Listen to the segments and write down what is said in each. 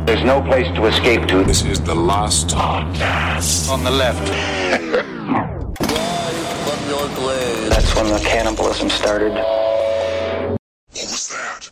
There's no place to escape to. This is the last podcast. On the left. That's when the cannibalism started. What was that?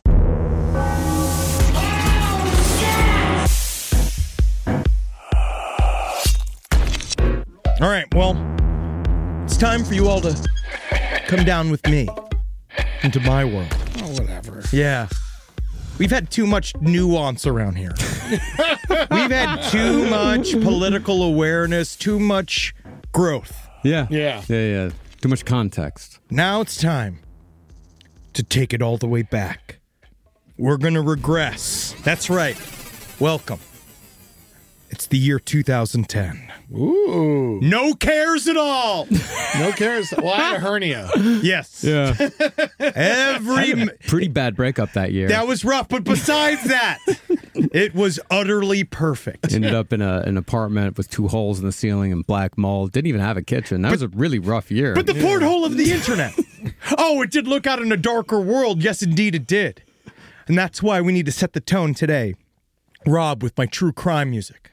All right, well, it's time for you all to come down with me into my world. Oh, whatever. Yeah. We've had too much nuance around here. We've had too much political awareness, too much growth. Yeah. Yeah. Too much context. Now it's time to take it all the way back. We're going to regress. That's right. Welcome. It's the year 2010. Ooh. No cares at all. No cares. Well, I had a hernia. Yes. Yeah. Every... Pretty bad breakup that year. That was rough, but besides that, it was utterly perfect. Ended up in an apartment with 2 holes in the ceiling and black mold. Didn't even have a kitchen. That was a really rough year. But the porthole of the internet. Oh, it did look out in a darker world. Yes, indeed it did. And that's why we need to set the tone today. Rob with my true crime music.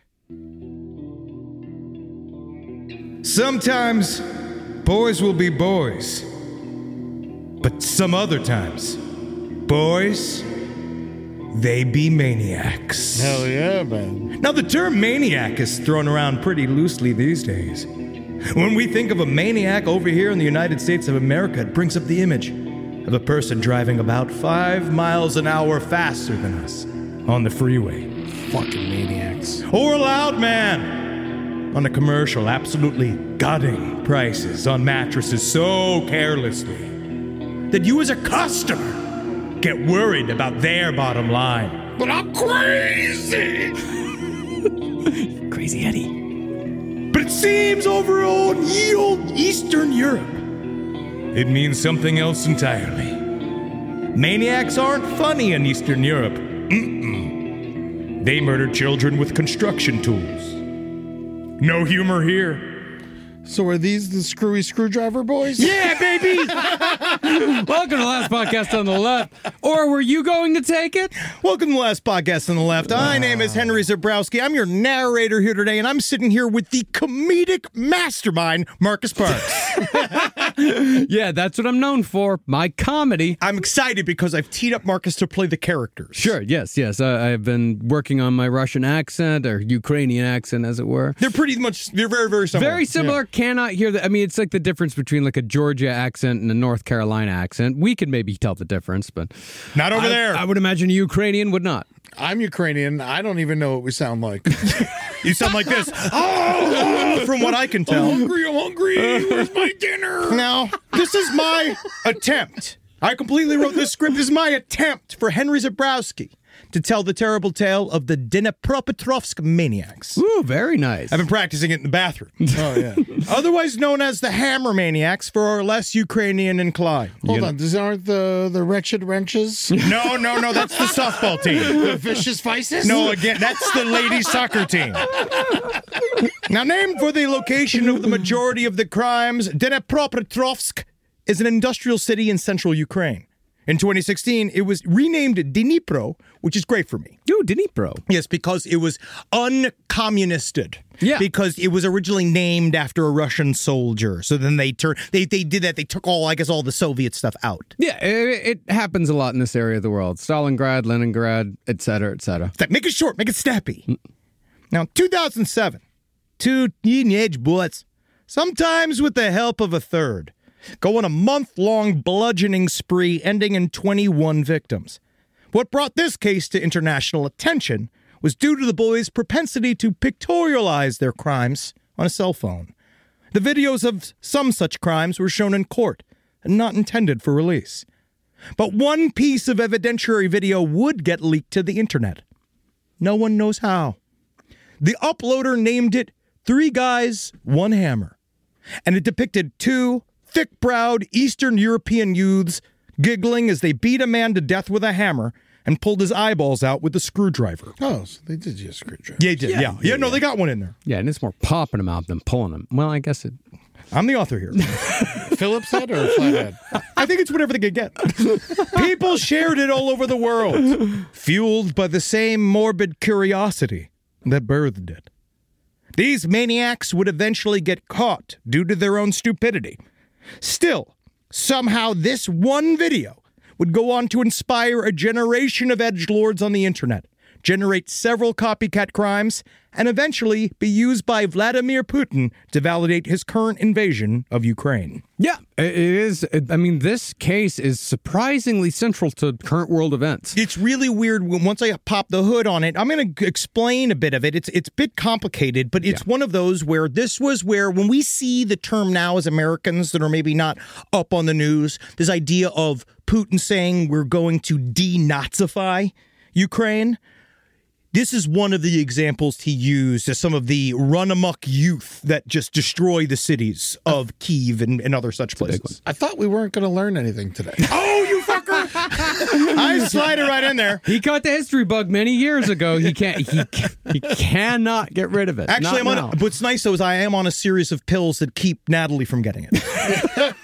Sometimes boys will be boys. But some other times, boys, they be maniacs. Hell yeah, man. Now, the term maniac is thrown around pretty loosely these days. When we think of a maniac over here in the United States of America, it brings up the image of a person driving about 5 miles an hour faster than us on the freeway. Fucking maniacs. Or a loud man on a commercial absolutely gutting prices on mattresses so carelessly that you as a customer get worried about their bottom line. But I'm crazy. Crazy Eddie. But it seems over on ye old Eastern Europe, it means something else entirely. Maniacs aren't funny in Eastern Europe. They murder children with construction tools. No humor here. So are these the screwy screwdriver boys? Yeah, baby! Welcome to the last podcast on the left. Or were you going to take it? Welcome to the last podcast on the left. My name is Henry Zabrowski. I'm your narrator here today, and I'm sitting here with the comedic mastermind, Marcus Parks. Yeah, that's what I'm known for. My comedy. I'm excited because I've teed up Marcus to play the characters. Sure, yes. I've been working on my Russian accent, or Ukrainian accent, as it were. They're very, very similar. Very similar. Yeah. Cannot hear that. I mean, it's like the difference between like a Georgia accent and a North Carolina accent. We could maybe tell the difference, but not over there. I would imagine a Ukrainian would not. I'm Ukrainian. I don't even know what we sound like. You sound like this. From what I can tell. I'm hungry. Where's my dinner? Now, this is my attempt. I completely wrote this script. This is my attempt for Henry Zabrowski to tell the terrible tale of the Dnipropetrovsk maniacs. Ooh, very nice. I've been practicing it in the bathroom. Oh, yeah. Otherwise known as the Hammer Maniacs for our less Ukrainian inclined. Hold on. These aren't the Wretched Wrenches? No. That's the softball team. The Vicious Vices? No, again, that's the ladies' soccer team. Now, named for the location of the majority of the crimes, Dnipropetrovsk is an industrial city in central Ukraine. In 2016, it was renamed Dnipro, which is great for me. Ooh, Dnipro. Yes, because it was uncommunisted. Yeah. Because it was originally named after a Russian soldier. So then they did that. They took all the Soviet stuff out. Yeah, it happens a lot in this area of the world. Stalingrad, Leningrad, et cetera, et cetera. Make it short. Make it snappy. Now, 2007, 2 teenage bullets, sometimes with the help of a third, go on a month-long bludgeoning spree ending in 21 victims. What brought this case to international attention was due to the boys' propensity to pictorialize their crimes on a cell phone. The videos of some such crimes were shown in court and not intended for release. But one piece of evidentiary video would get leaked to the internet. No one knows how. The uploader named it 3 Guys, 1 Hammer, and it depicted 2 thick-browed Eastern European youths giggling as they beat a man to death with a hammer and pulled his eyeballs out with a screwdriver. Oh, so they did use a screwdriver. Yeah, they did. Yeah, no, they got one in there. Yeah, and it's more popping them out than pulling them. Well, I guess it... I'm the author here. Phillips head or flathead? I think it's whatever they could get. People shared it all over the world, fueled by the same morbid curiosity that birthed it. These maniacs would eventually get caught due to their own stupidity. Still, somehow this one video would go on to inspire a generation of edgelords on the internet, generate several copycat crimes, and eventually be used by Vladimir Putin to validate his current invasion of Ukraine. Yeah, it is. I mean, this case is surprisingly central to current world events. It's really weird when once I pop the hood on it. I'm going to explain a bit of it. It's a bit complicated, but it's one of those where this was where when we see the term now as Americans that are maybe not up on the news, this idea of Putin saying we're going to denazify Ukraine. This is one of the examples he used as some of the run-amok youth that just destroy the cities of Kyiv and other such places. I thought we weren't going to learn anything today. Oh, you fucker! I slide it right in there. He caught the history bug many years ago. He cannot get rid of it. Actually, Not now. what's nice, though, is I am on a series of pills that keep Natalie from getting it.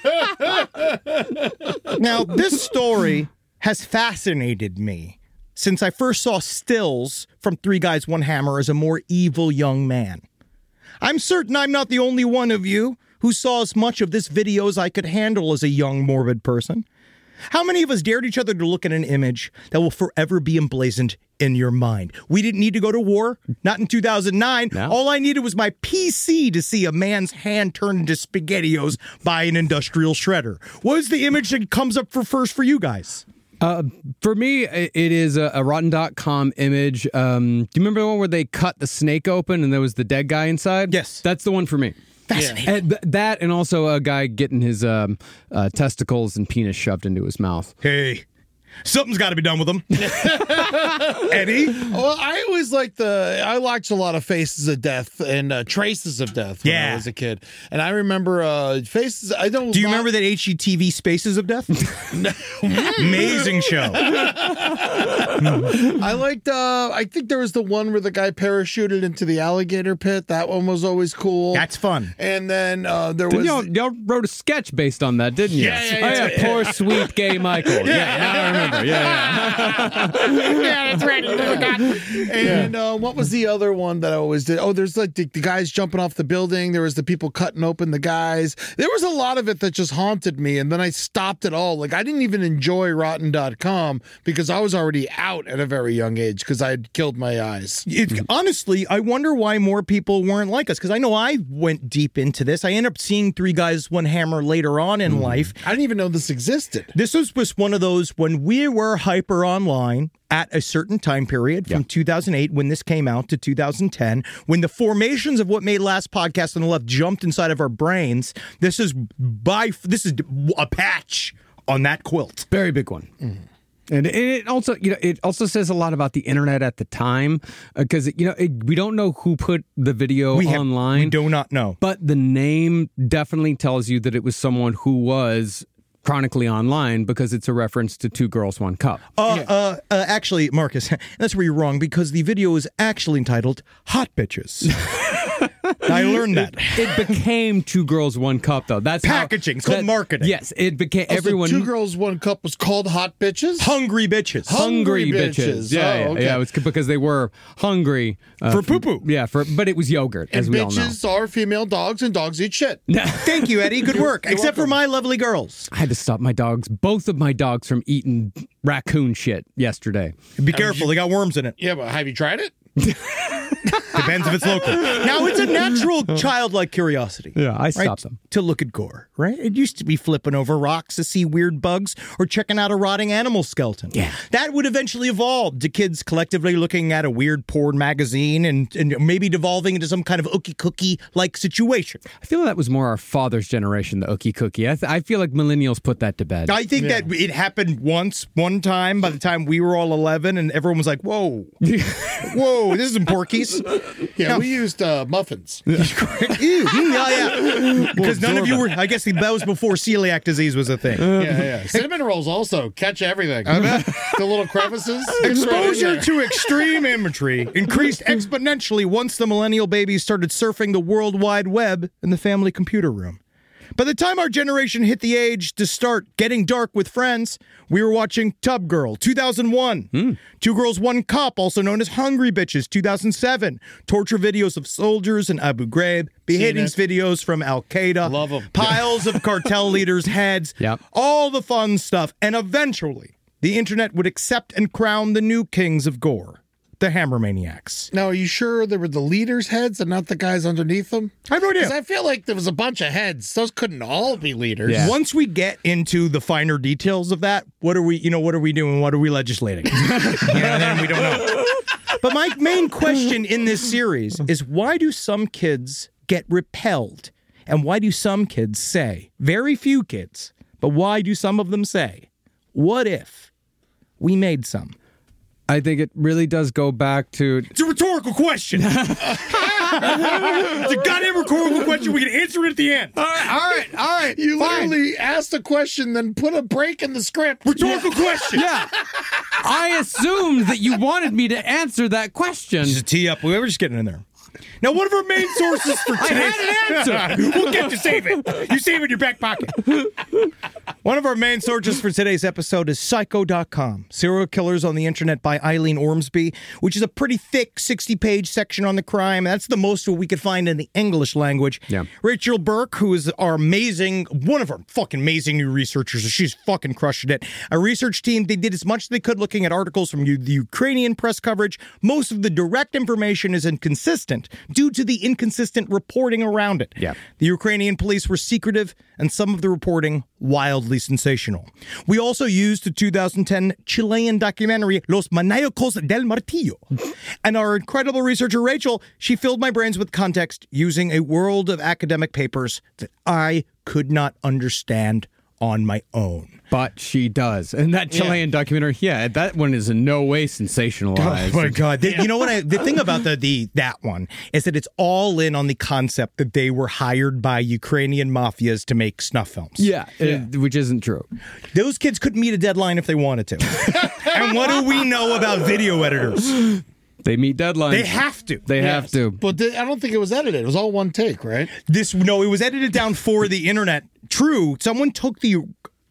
Now, this story has fascinated me since I first saw stills from Three Guys, One Hammer as a more evil young man. I'm certain I'm not the only one of you who saw as much of this video as I could handle as a young, morbid person. How many of us dared each other to look at an image that will forever be emblazoned in your mind? We didn't need to go to war, not in 2009. No. All I needed was my PC to see a man's hand turned into SpaghettiOs by an industrial shredder. What is the image that comes up first for you guys? For me, it is a Rotten.com image. Do you remember the one where they cut the snake open and there was the dead guy inside? Yes. That's the one for me. Fascinating. And that and also a guy getting his testicles and penis shoved into his mouth. Hey, something's got to be done with them. Eddie? Well, I always liked I watched a lot of Faces of Death and Traces of Death when I was a kid. And I remember Faces, I don't... Do you remember that HGTV Spaces of Death? Amazing show. I liked, I think there was the one where the guy parachuted into the alligator pit. That one was always cool. That's fun. And then there was... Y'all wrote a sketch based on that, didn't you? Yeah. Poor sweet gay Michael. Now I remember. Yeah. Yeah, that's right. And what was the other one that I always did? Oh, there's like the guys jumping off the building. There was the people cutting open the guys. There was a lot of it that just haunted me. And then I stopped it all. Like I didn't even enjoy Rotten.com because I was already out at a very young age because I had killed my eyes. Honestly, I wonder why more people weren't like us, because I know I went deep into this. I ended up seeing Three Guys, One Hammer later on in life. I didn't even know this existed. This was one of those when we were hyper online at a certain time period from 2008 when this came out to 2010, when the formations of what made Last Podcast on the Left jumped inside of our brains. This is a patch on that quilt. Very big one. Mm-hmm. And it also says a lot about the internet at the time because we don't know who put the video online. We do not know, but the name definitely tells you that it was someone who was chronically online because it's a reference to Two Girls, One Cup. Actually, Marcus, that's where you're wrong because the video is actually entitled "Hot Bitches." I learned that. It became Two Girls, One Cup, though. That's packaging. It's called marketing. Yes, it became everyone. So Two Girls, One Cup was called Hot Bitches? Hungry Bitches. Hungry bitches. Yeah, okay. Yeah, it's because they were hungry. For poo-poo. Yeah, but it was yogurt, as and we all know. Bitches are female dogs, and dogs eat shit. Thank you, Eddie. Good work. Except for my lovely girls. I had to stop both of my dogs, from eating raccoon shit yesterday. Be careful. They got worms in it. Yeah, but have you tried it? Depends if it's local. Now, it's a natural childlike curiosity. Yeah, I stopped them. To look at gore, right? It used to be flipping over rocks to see weird bugs or checking out a rotting animal skeleton. Yeah. That would eventually evolve to kids collectively looking at a weird porn magazine and maybe devolving into some kind of ookie cookie-like situation. I feel that was more our father's generation, the ookie cookie. I feel like millennials put that to bed. I think that it happened one time, by the time we were all 11, and everyone was like, whoa, whoa, this isn't Porky's. Yeah, we used muffins. Ew, yeah. Because none of you were, I guess that was before celiac disease was a thing. Yeah. Cinnamon rolls also catch everything. The little crevices. Exposure to extreme imagery increased exponentially once the millennial babies started surfing the World Wide Web in the family computer room. By the time our generation hit the age to start getting dark with friends, we were watching Tub Girl, 2001. Two Girls, One Cup, also known as Hungry Bitches, 2007. Torture videos of soldiers in Abu Ghraib. Beheadings videos from Al-Qaeda. Love 'em. Piles of cartel leaders' heads. Yep. All the fun stuff. And eventually, the internet would accept and crown the new kings of gore, the Hammer Maniacs. Now, are you sure they were the leaders' heads and not the guys underneath them? I have no idea. Because I feel like there was a bunch of heads. Those couldn't all be leaders. Yeah. Once we get into the finer details of that, what are we doing? What are we legislating? Then we don't know. But my main question in this series is, why do some kids get repelled? And why do some kids say, very few kids, but why do some of them say, what if we made some? I think it really does go back to It's a rhetorical question. It's a goddamn rhetorical question. We can answer it at the end. all right. You fine. literally asked a question, then put a break in the script. Rhetorical question. Yeah. I assumed that you wanted me to answer that question. Just a tee up. We were just getting in there. Now, one of our main sources for today's... had an answer. We'll get to save it. You save it in your back pocket. One of our main sources for today's episode is Psycho.com, Serial Killers on the Internet by Eileen Ormsby, which is a pretty thick 60-page section on the crime. That's the most we could find in the English language. Yeah. Rachel Burke, who is one of our fucking amazing new researchers, she's fucking crushing it. A research team, they did as much as they could looking at articles from the Ukrainian press coverage. Most of the direct information is inconsistent due to the inconsistent reporting around it. Yeah. The Ukrainian police were secretive, and some of the reporting wildly sensational. We also used the 2010 Chilean documentary Los Maníacos del Martillo. And our incredible researcher, Rachel, she filled my brains with context using a world of academic papers that I could not understand on my own. But she does. And that Chilean documentary, that one is in no way sensationalized. Oh my God. You know what? The thing about that one is that it's all in on the concept that they were hired by Ukrainian mafias to make snuff films. Yeah, which isn't true. Those kids couldn't meet a deadline if they wanted to. And what do we know about video editors? They meet deadlines. They have to. They have to. But I don't think it was edited. It was all one take, right? It was edited down for the internet. True. Someone took the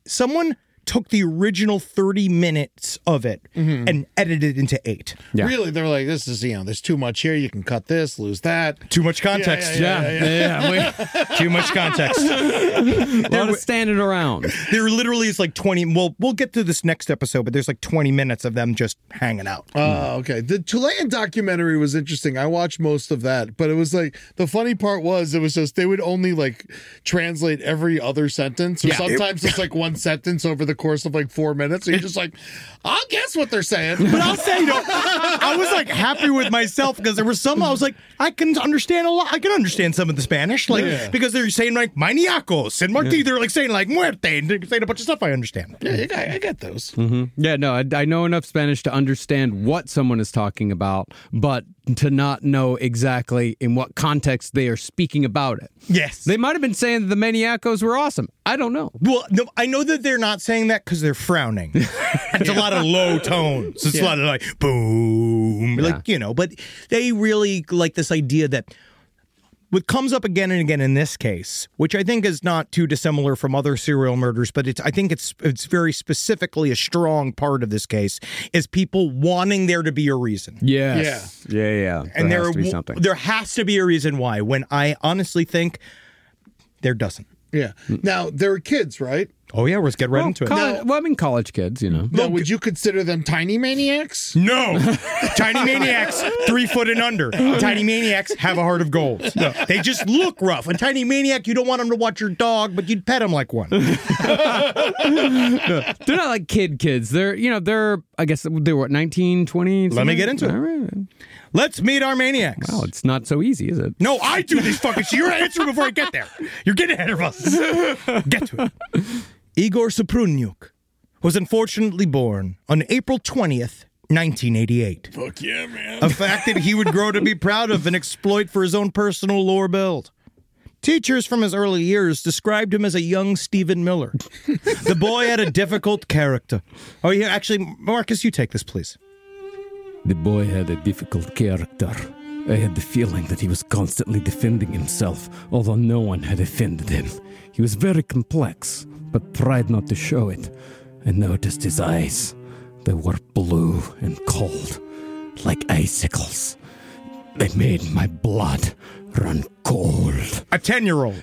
original 30 minutes of it and edited it into 8. Yeah. Really, they were like, this is, there's too much here. You can cut this, lose that. Too much context. Yeah. Too much context. A lot of standing around. There literally is like 20. Well, we'll get to this next episode, but there's like 20 minutes of them just hanging out. Oh, okay. The Chilean documentary was interesting. I watched most of that, but it was like, the funny part was, it was just, they would only like translate every other sentence, or sometimes it's like one sentence over the course of like 4 minutes. So you're just like, I'll guess what they're saying. But I'll say, I was like happy with myself because there were some I was like, I can understand a lot. I can understand some of the Spanish, like because they're saying like maniacos and martillo. They're like saying like muerte, and they're saying a bunch of stuff I understand. Yeah, I get those. Yeah, no, I know enough Spanish to understand what someone is talking about, but to not know exactly in what context they are speaking about it. Yes. They might have been saying that the Maniacos were awesome. I don't know. Well, no, I know that they're not saying that because they're frowning. It's a lot of low tones. It's a lot of like, boom. Like, but they really like this idea that what comes up again and again in this case, which I think is not too dissimilar from other serial murders, but I think it's very specifically a strong part of this case, is people wanting there to be a reason. Yes. Yeah. And there has to be something. There has to be a reason why, when I honestly think there doesn't. Yeah. Now, there were kids, right? Oh, yeah, let's get right into it. College kids, Now, would you consider them tiny maniacs? No. Tiny maniacs, 3 foot and under. Tiny maniacs have a heart of gold. No. They just look rough. A tiny maniac, you don't want him to watch your dog, but you'd pet him like one. They're not like kids. They're, I guess, they were, 19, 20? Let me get into it. All right. Let's meet our maniacs. Wow, it's not so easy, is it? No, I do this fucking shit. You're answering before I get there. You're getting ahead of us. Get to it. Igor Soprunyuk was unfortunately born on April 20th, 1988. Fuck yeah, man. A fact that he would grow to be proud of and exploit for his own personal lore build. Teachers from his early years described him as a young Stephen Miller. The boy had a difficult character. Oh, yeah, actually, Marcus, you take this, please. The boy had a difficult character. I had the feeling that he was constantly defending himself, although no one had offended him. He was very complex, but tried not to show it. I noticed his eyes. They were blue and cold, like icicles. They made my blood run cold. A 10-year-old.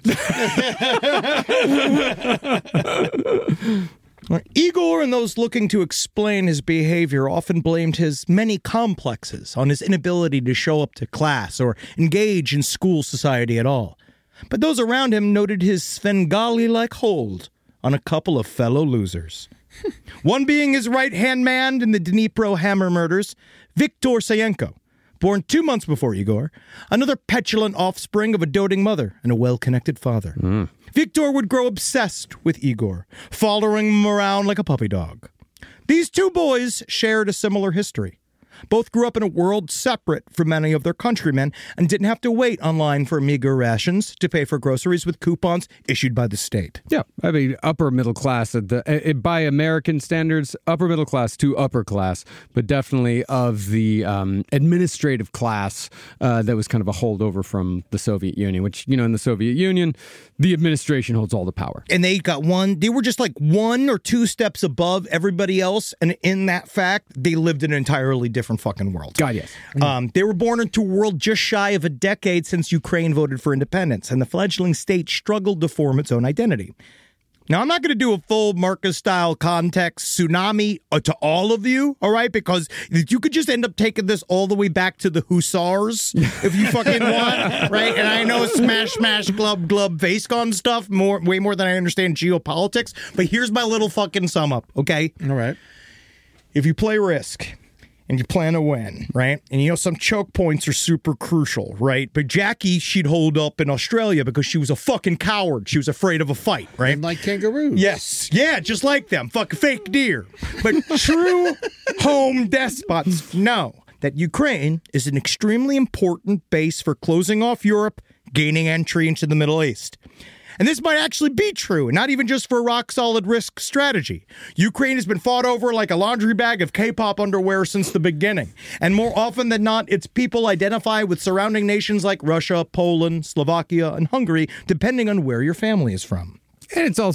Igor and those looking to explain his behavior often blamed his many complexes on his inability to show up to class or engage in school society at all. But those around him noted his Svengali-like hold on a couple of fellow losers. One being his right-hand man in the Dnipro hammer murders, Viktor Sayenko, born 2 months before Igor, another petulant offspring of a doting mother and a well-connected father. Viktor would grow obsessed with Igor, following him around like a puppy dog. These two boys shared a similar history. Both grew up in a world separate from many of their countrymen and didn't have to wait online for meager rations to pay for groceries with coupons issued by the state. Yeah, I mean, upper middle class, by American standards, upper middle class to upper class, but definitely of the administrative class that was kind of a holdover from the Soviet Union, which, in the Soviet Union, the administration holds all the power. And they were just like 1 or 2 steps above everybody else, and in that fact, they lived in an entirely different fucking world. God, yes. They were born into a world just shy of a decade since Ukraine voted for independence, and the fledgling state struggled to form its own identity. Now, I'm not going to do a full Marcus-style context tsunami to all of you, all right? Because you could just end up taking this all the way back to the Hussars if you fucking want, right? And I know smash, smash, glub, glub, face-con stuff way more than I understand geopolitics, but here's my little fucking sum up, okay? All right. If you play Risk and you plan to win, right? And some choke points are super crucial, right? But Jackie, she'd hold up in Australia because she was a fucking coward. She was afraid of a fight, right? And like kangaroos. Yes. Yeah, just like them. Fucking fake deer. But true home despots know that Ukraine is an extremely important base for closing off Europe, gaining entry into the Middle East. And this might actually be true, and not even just for a rock-solid Risk strategy. Ukraine has been fought over like a laundry bag of K-pop underwear since the beginning. And more often than not, its people identify with surrounding nations like Russia, Poland, Slovakia, and Hungary, depending on where your family is from. And it's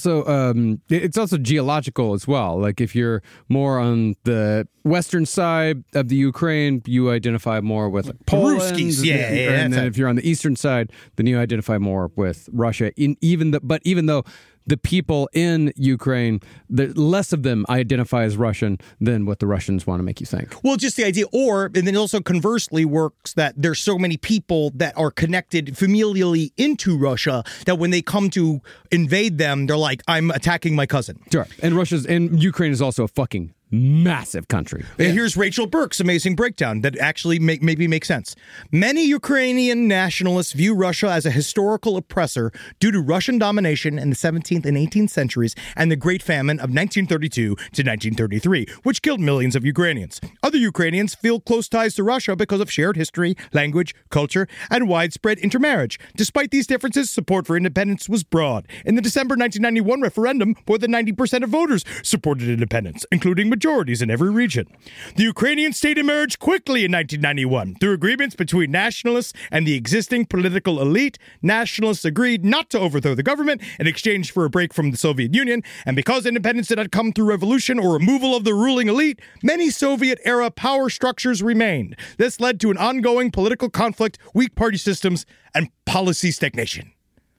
also geological as well. Like if you're more on the western side of the Ukraine, you identify more with Poland. Ruskies, yeah. And then if you're on the eastern side, then you identify more with Russia. Even though the people in Ukraine, less of them identify as Russian than what the Russians want to make you think. Well, just the idea, and then it also conversely works that there's so many people that are connected familially into Russia that when they come to invade them, they're like, I'm attacking my cousin. Sure. And Ukraine is also a fucking massive country. And here's Rachel Burke's amazing breakdown that actually maybe makes sense. Many Ukrainian nationalists view Russia as a historical oppressor due to Russian domination in the 17th and 18th centuries and the Great Famine of 1932 to 1933, which killed millions of Ukrainians. Other Ukrainians feel close ties to Russia because of shared history, language, culture, and widespread intermarriage. Despite these differences, support for independence was broad. In the December 1991 referendum, more than 90% of voters supported independence, including majorities in every region. The Ukrainian state emerged quickly in 1991 through agreements between nationalists and the existing political elite. Nationalists agreed not to overthrow the government in exchange for a break from the Soviet Union, and because independence did not come through revolution or removal of the ruling elite, many Soviet-era power structures remained. This led to an ongoing political conflict, weak party systems, and policy stagnation.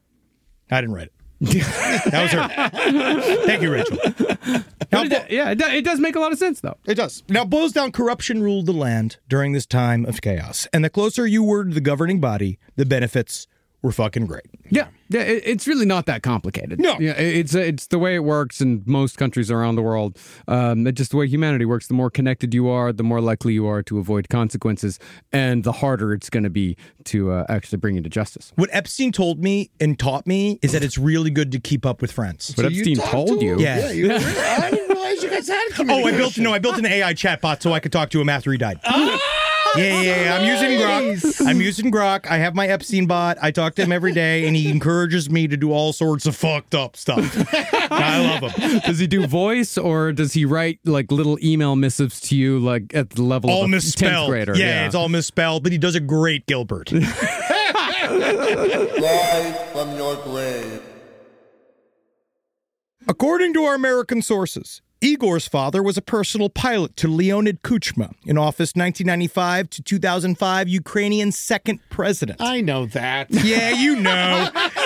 I didn't write it. That was her. Thank you, Rachel. Now, it does make a lot of sense, though. It does. Now, boils down, corruption ruled the land during this time of chaos. And the closer you were to the governing body, the benefits were fucking great. Yeah, it's really not that complicated. No. Yeah, it's the way it works in most countries around the world. It's just the way humanity works. The more connected you are, the more likely you are to avoid consequences, and the harder it's going to be to actually bring you to justice. What Epstein told me and taught me is that it's really good to keep up with friends. What Epstein told you? Yeah. I didn't realize you guys had a I built an AI chatbot so I could talk to him after he died. Yeah. I'm using Grok. I have my Epstein bot. I talk to him every day, and he encourages me to do all sorts of fucked up stuff. I love him. Does he do voice, or does he write like little email missives to you, like at the level All of a 10th misspelled. grader? Yeah, it's all misspelled, but he does a great Gilbert. Rise from your grave. According to our American sources, Igor's father was a personal pilot to Leonid Kuchma, in office 1995 to 2005, Ukrainian second president. I know that. Yeah, you know.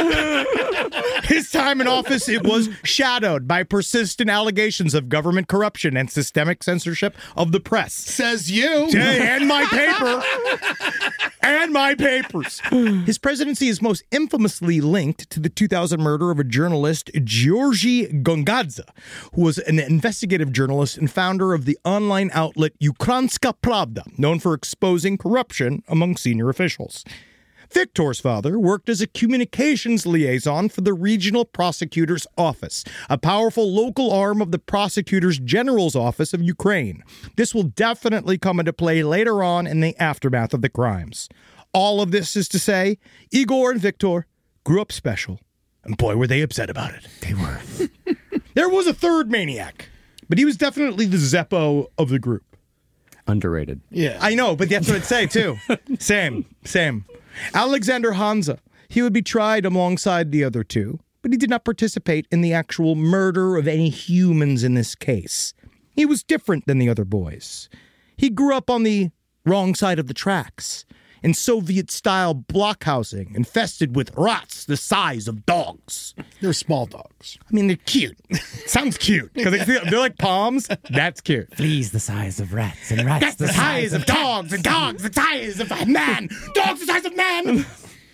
His time in office, it was shadowed by persistent allegations of government corruption and systemic censorship of the press. Says you. And my paper. And my papers. His presidency is most infamously linked to the 2000 murder of a journalist, Georgy Gongadze, who was an investigative journalist and founder of the online outlet Ukrainska Pravda, known for exposing corruption among senior officials. Viktor's father worked as a communications liaison for the Regional Prosecutor's Office, a powerful local arm of the Prosecutor's General's Office of Ukraine. This will definitely come into play later on in the aftermath of the crimes. All of this is to say, Igor and Viktor grew up special, and boy, were they upset about it. They were. There was a third maniac, but he was definitely the Zeppo of the group. Underrated. Yeah. I know, but that's what I'd say, too. Same. Alexander Hansa. He would be tried alongside the other two, but he did not participate in the actual murder of any humans in this case. He was different than the other boys. He grew up on the wrong side of the tracks, in Soviet-style blockhousing infested with rats the size of dogs. They're small dogs. I mean, they're cute. Sounds cute. Because they're like palms. That's cute. Fleas the size of rats, and rats That's the size of dogs, and dogs the size of man. Dogs the size of man.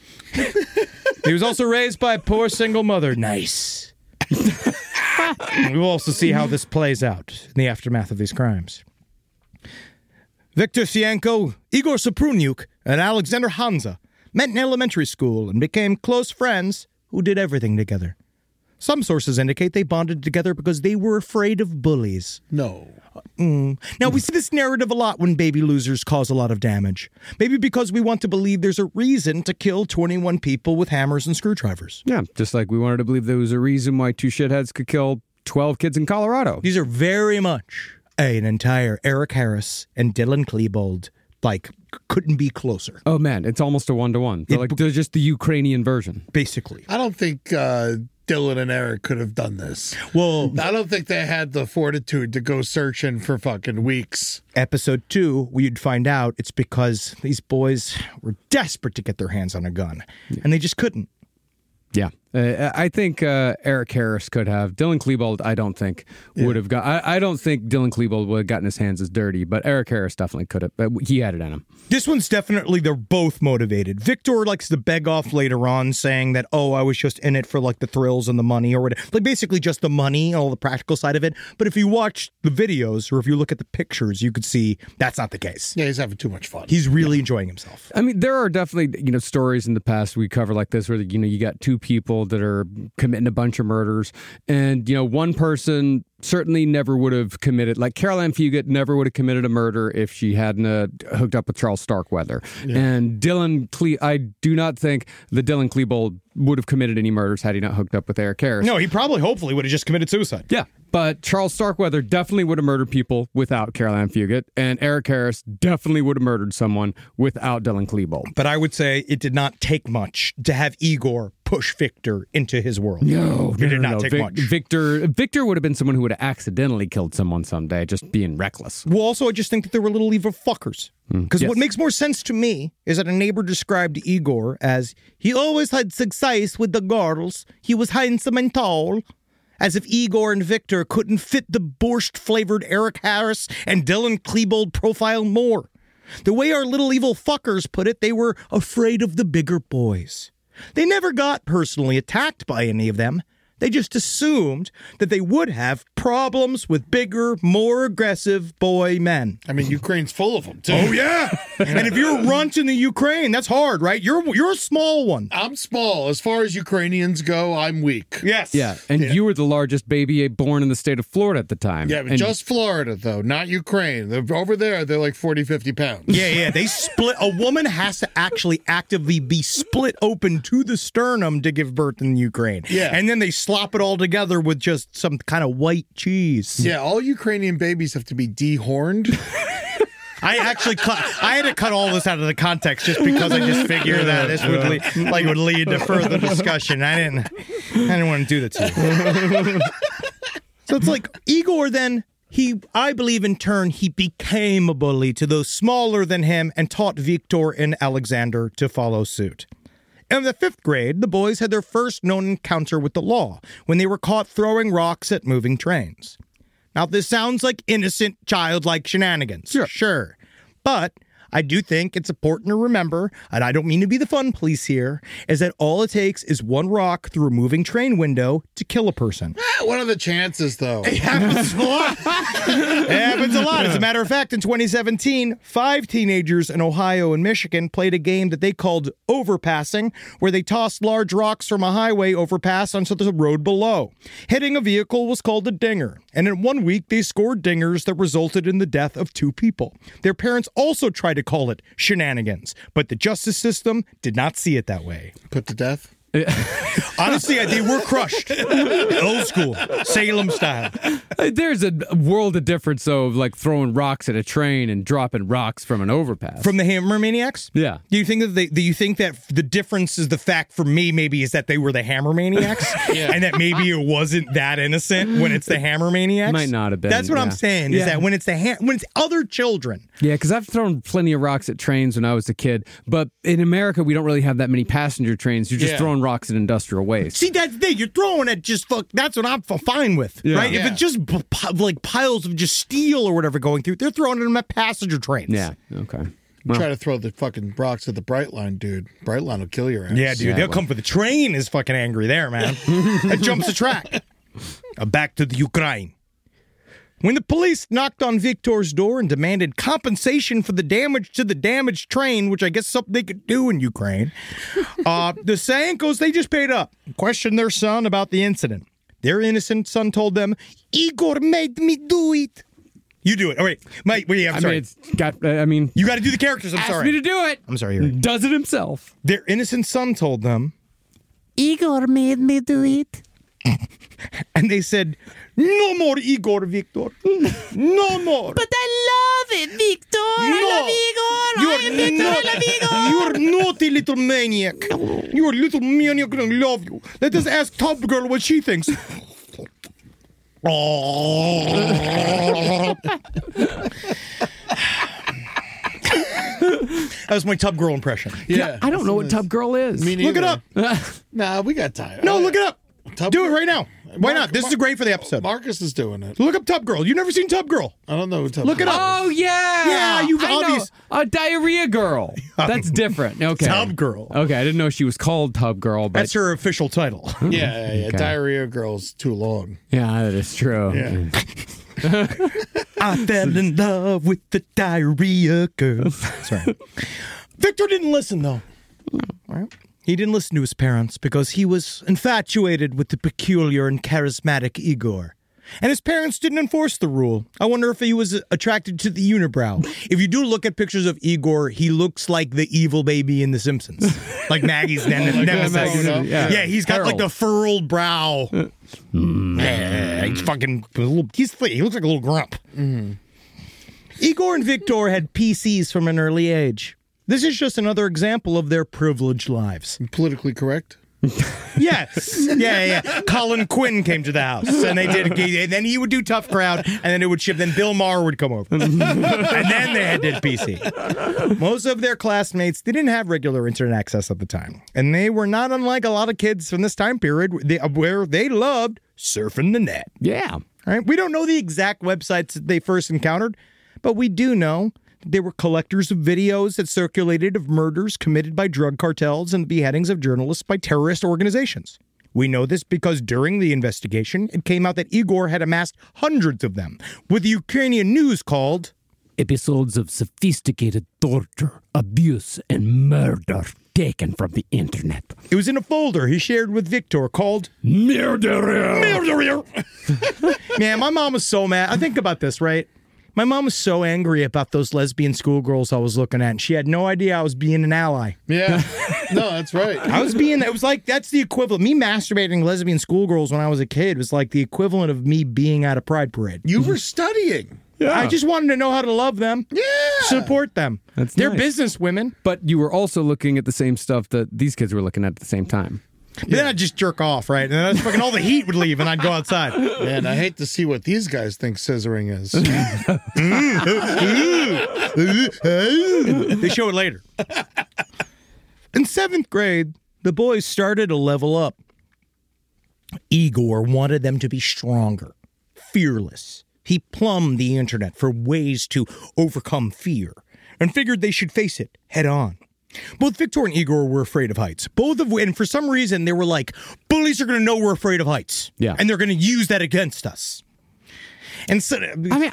He was also raised by a poor single mother. Nice. We'll also see how this plays out in the aftermath of these crimes. Viktor Fienko, Igor Saprunyuk, and Alexander Hansa met in elementary school and became close friends who did everything together. Some sources indicate they bonded together because they were afraid of bullies. No. Now, we see this narrative a lot when baby losers cause a lot of damage. Maybe because we want to believe there's a reason to kill 21 people with hammers and screwdrivers. Yeah, just like we wanted to believe there was a reason why two shitheads could kill 12 kids in Colorado. These are very much an entire Eric Harris and Dylan Klebold, couldn't be closer. Oh, man, it's almost a one-to-one. They're just the Ukrainian version. Basically. I don't think Dylan and Eric could have done this. Well, I don't think they had the fortitude to go searching for fucking weeks. episode 2, we'd find out it's because these boys were desperate to get their hands on a gun, and they just couldn't. Yeah. I think Eric Harris could have. Dylan Klebold, I don't think, would have got. I don't think Dylan Klebold would have gotten his hands as dirty, but Eric Harris definitely could have. He had it in him. This one's definitely, they're both motivated. Victor likes to beg off later on, saying that, oh, I was just in it for the thrills and the money or whatever. Basically just the money, all the practical side of it. But if you watch the videos or if you look at the pictures, you could see that's not the case. Yeah, he's having too much fun. He's really enjoying himself. I mean, there are definitely, stories in the past we cover like this where, you got two people that are committing a bunch of murders, and one person certainly never would have committed, like Carol Ann Fugit never would have committed a murder if she hadn't hooked up with Charles Starkweather. Yeah. And I do not think that Dylan Klebold would have committed any murders had he not hooked up with Eric Harris. No, he hopefully would have just committed suicide. Yeah. But Charles Starkweather definitely would have murdered people without Carol Ann Fugit, and Eric Harris definitely would have murdered someone without Dylan Klebold. But I would say it did not take much to have Igor push Victor into his world. No, it did not take much. Victor would have been someone who would have accidentally killed someone someday, just being reckless. Well, also, I just think that they were little evil fuckers. Because what makes more sense to me is that a neighbor described Igor as, he always had success with the girls. He was handsome and tall. As if Igor and Victor couldn't fit the borscht-flavored Eric Harris and Dylan Klebold profile more. The way our little evil fuckers put it, they were afraid of the bigger boys. They never got personally attacked by any of them. They just assumed that they would have problems with bigger, more aggressive boy men. I mean, Ukraine's full of them, too. Oh, yeah. And if you're a runt in the Ukraine, that's hard, right? You're a small one. I'm small. As far as Ukrainians go, I'm weak. Yes. Yeah, and you were the largest baby born in the state of Florida at the time. Yeah, but And just Florida, though, not Ukraine. Over there, they're like 40, 50 pounds. Yeah. They split. A woman has to actually actively be split open to the sternum to give birth in Ukraine. Yeah. And then they slop it all together with just some kind of white cheese. Yeah, all Ukrainian babies have to be dehorned. I had to cut all this out of the context just because I just figured that this would lead to further discussion. I didn't want to do that to you. So it's like Igor then, I believe in turn, he became a bully to those smaller than him and taught Viktor and Alexander to follow suit. In the 5th grade, the boys had their first known encounter with the law when they were caught throwing rocks at moving trains. Now, this sounds like innocent, childlike shenanigans. Sure. But I do think it's important to remember, and I don't mean to be the fun police here, is that all it takes is one rock through a moving train window to kill a person. What are the chances, though? It happens a lot. It happens a lot. As a matter of fact, in 2017, 5 teenagers in Ohio and Michigan played a game that they called overpassing, where they tossed large rocks from a highway overpass onto the road below. Hitting a vehicle was called a dinger, and in 1 week, they scored dingers that resulted in the death of 2 people. Their parents also tried to call it shenanigans, but the justice system did not see it that way. Put to death? Honestly, they were crushed. Old school, Salem style. there's a world of difference, though, of like throwing rocks at a train and dropping rocks from an overpass. From the Hammer Maniacs? Yeah. Do you think that the difference is the fact for me maybe is that they were the Hammer Maniacs? Yeah. And that maybe it wasn't that innocent when it's the Hammer Maniacs? Might not have been. That's what I'm yeah. saying, is that when it's when it's other children. Yeah, because I've thrown plenty of rocks at trains when I was a kid, but in America, we don't really have that many passenger trains. You're just throwing rocks at industrial waste. See, that's the thing. You're throwing it just that's what I'm fine with, right? Yeah. If it's just like piles of just steel or whatever going through, they're throwing them at passenger trains. Yeah, okay. Well, Try to throw the fucking rocks at the Brightline, dude. Brightline will kill your ass. Yeah, dude, they'll come for the train is fucking angry there, man. That jumps the track. Back to the Ukraine. When the police knocked on Viktor's door and demanded compensation for the damage to the damaged train, which I guess is something they could do in Ukraine, the Sayenkos, they just paid up, questioned their son about the incident. Their innocent son told them, Igor made me do it. You do it. Oh, wait. I'm sorry. You got to do the characters. I'm asked sorry. me to do it. I'm sorry. You're right. Does it himself. Their innocent son told them, Igor made me do it. and they said, no more Igor, Viktor. No more. But I love it, Victor. I love Igor. I am Victor. I love Igor. You're naughty little maniac. You're a little maniac and I love you. Let us ask Top Girl what she thinks. That was my Tub Girl impression. Yeah. I don't know what Tub Girl is. Me Look it up. Nah, we got time. No, look it up. Tub Do it Girl? right now. Why not? This is great for the episode. Marcus is doing it. Look up Tub Girl. You've never seen Tub Girl. I don't know who Tub Look it Girl up. Oh, yeah. Yeah, you've I know. obvious- A diarrhea girl. That's different. Okay. Tub Girl. Okay, I didn't know she was called Tub Girl, but That's her official title. is. Yeah. Okay. Diarrhea Girl's too long. yeah, that is true. Yeah. I fell in love with the diarrhea girl. Sorry. Victor didn't listen, though. Right? He didn't listen to his parents because he was infatuated with the peculiar and charismatic Igor. And his parents didn't enforce the rule. I wonder if he was attracted to the unibrow. If you do look at pictures of Igor, he looks like the evil baby in The Simpsons. Like Maggie's nemesis. Maggie, Yeah, he's got like Harold. the furrowed brow. Yeah, he's fucking, he looks like a little grump. Igor and Viktor had PCs from an early age. This is just another example of their privileged lives. Politically correct. Yes. Yeah. Colin Quinn came to the house, and and then he would do Tough Crowd, and then it would ship. Then Bill Maher would come over, and then they did PC. Most of their classmates didn't have regular internet access at the time, and they were not unlike a lot of kids from this time period where they loved surfing the net. Yeah. All right. We don't know the exact websites that they first encountered, but we do know they were collectors of videos that circulated of murders committed by drug cartels and beheadings of journalists by terrorist organizations. We know this because during the investigation, it came out that Igor had amassed hundreds of them, with the Ukrainian news called Episodes of sophisticated torture, abuse, and murder taken from the internet. It was in a folder he shared with Victor called Murderer! Man, my mom was so mad. I think about this, right? My mom was so angry about those lesbian schoolgirls I was looking at, and she had no idea I was being an ally. Yeah. No, that's right. It was like, that's the equivalent. Me masturbating lesbian schoolgirls when I was a kid was like the equivalent of me being at a pride parade. You were studying. Yeah. I just wanted to know how to love them. Yeah. Support them. They're nice. business women. But you were also looking at the same stuff that these kids were looking at the same time. But then I'd just jerk off, right? And then fucking all the heat would leave and I'd go outside. Man, I hate to see what these guys think scissoring is. They show it later. In 7th grade, the boys started to level up. Igor wanted them to be stronger, fearless. He plumbed the internet for ways to overcome fear and figured they should face it head on. Both Victor and Igor were afraid of heights. Both of which, and for some reason, they were like, bullies are going to know we're afraid of heights. Yeah. And they're going to use that against us. And so,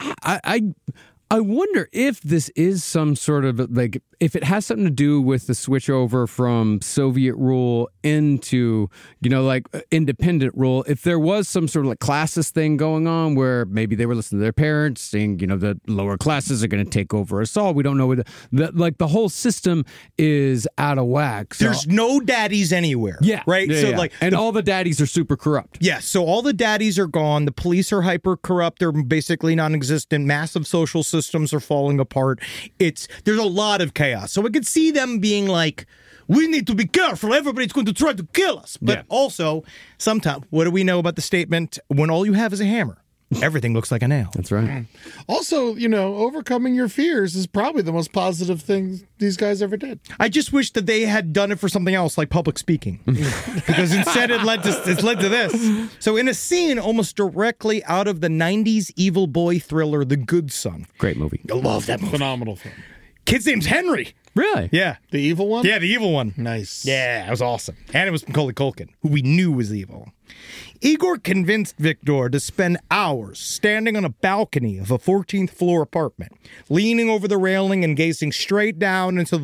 I wonder if this is some sort of like, if it has something to do with the switch over from Soviet rule into, like independent rule. If there was some sort of like classist thing going on where maybe they were listening to their parents saying, the lower classes are going to take over us all. We don't know the whole system is out of whack. So, there's no daddies anywhere. yeah. Right? Yeah, so yeah. And all the daddies are super corrupt. Yeah, so all the daddies are gone. The police are hyper corrupt. They're basically non-existent. Massive social systems are falling apart. There's a lot of chaos. So I could see them being like, we need to be careful. Everybody's going to try to kill us. But also, sometimes, what do we know about the statement, when all you have is a hammer? Everything looks like a nail. That's right. Also, overcoming your fears is probably the most positive thing these guys ever did. I just wish that they had done it for something else, like public speaking. Because instead it's led to this. So in a scene almost directly out of the 90s evil boy thriller, The Good Son. Great movie. I love that movie. Phenomenal film. Kid's name's Henry. Really? Yeah. The evil one? Yeah, the evil one. Nice. Yeah, it was awesome. And it was Macaulay Culkin, who we knew was evil. Igor convinced Victor to spend hours standing on a balcony of a 14th floor apartment, leaning over the railing and gazing straight down until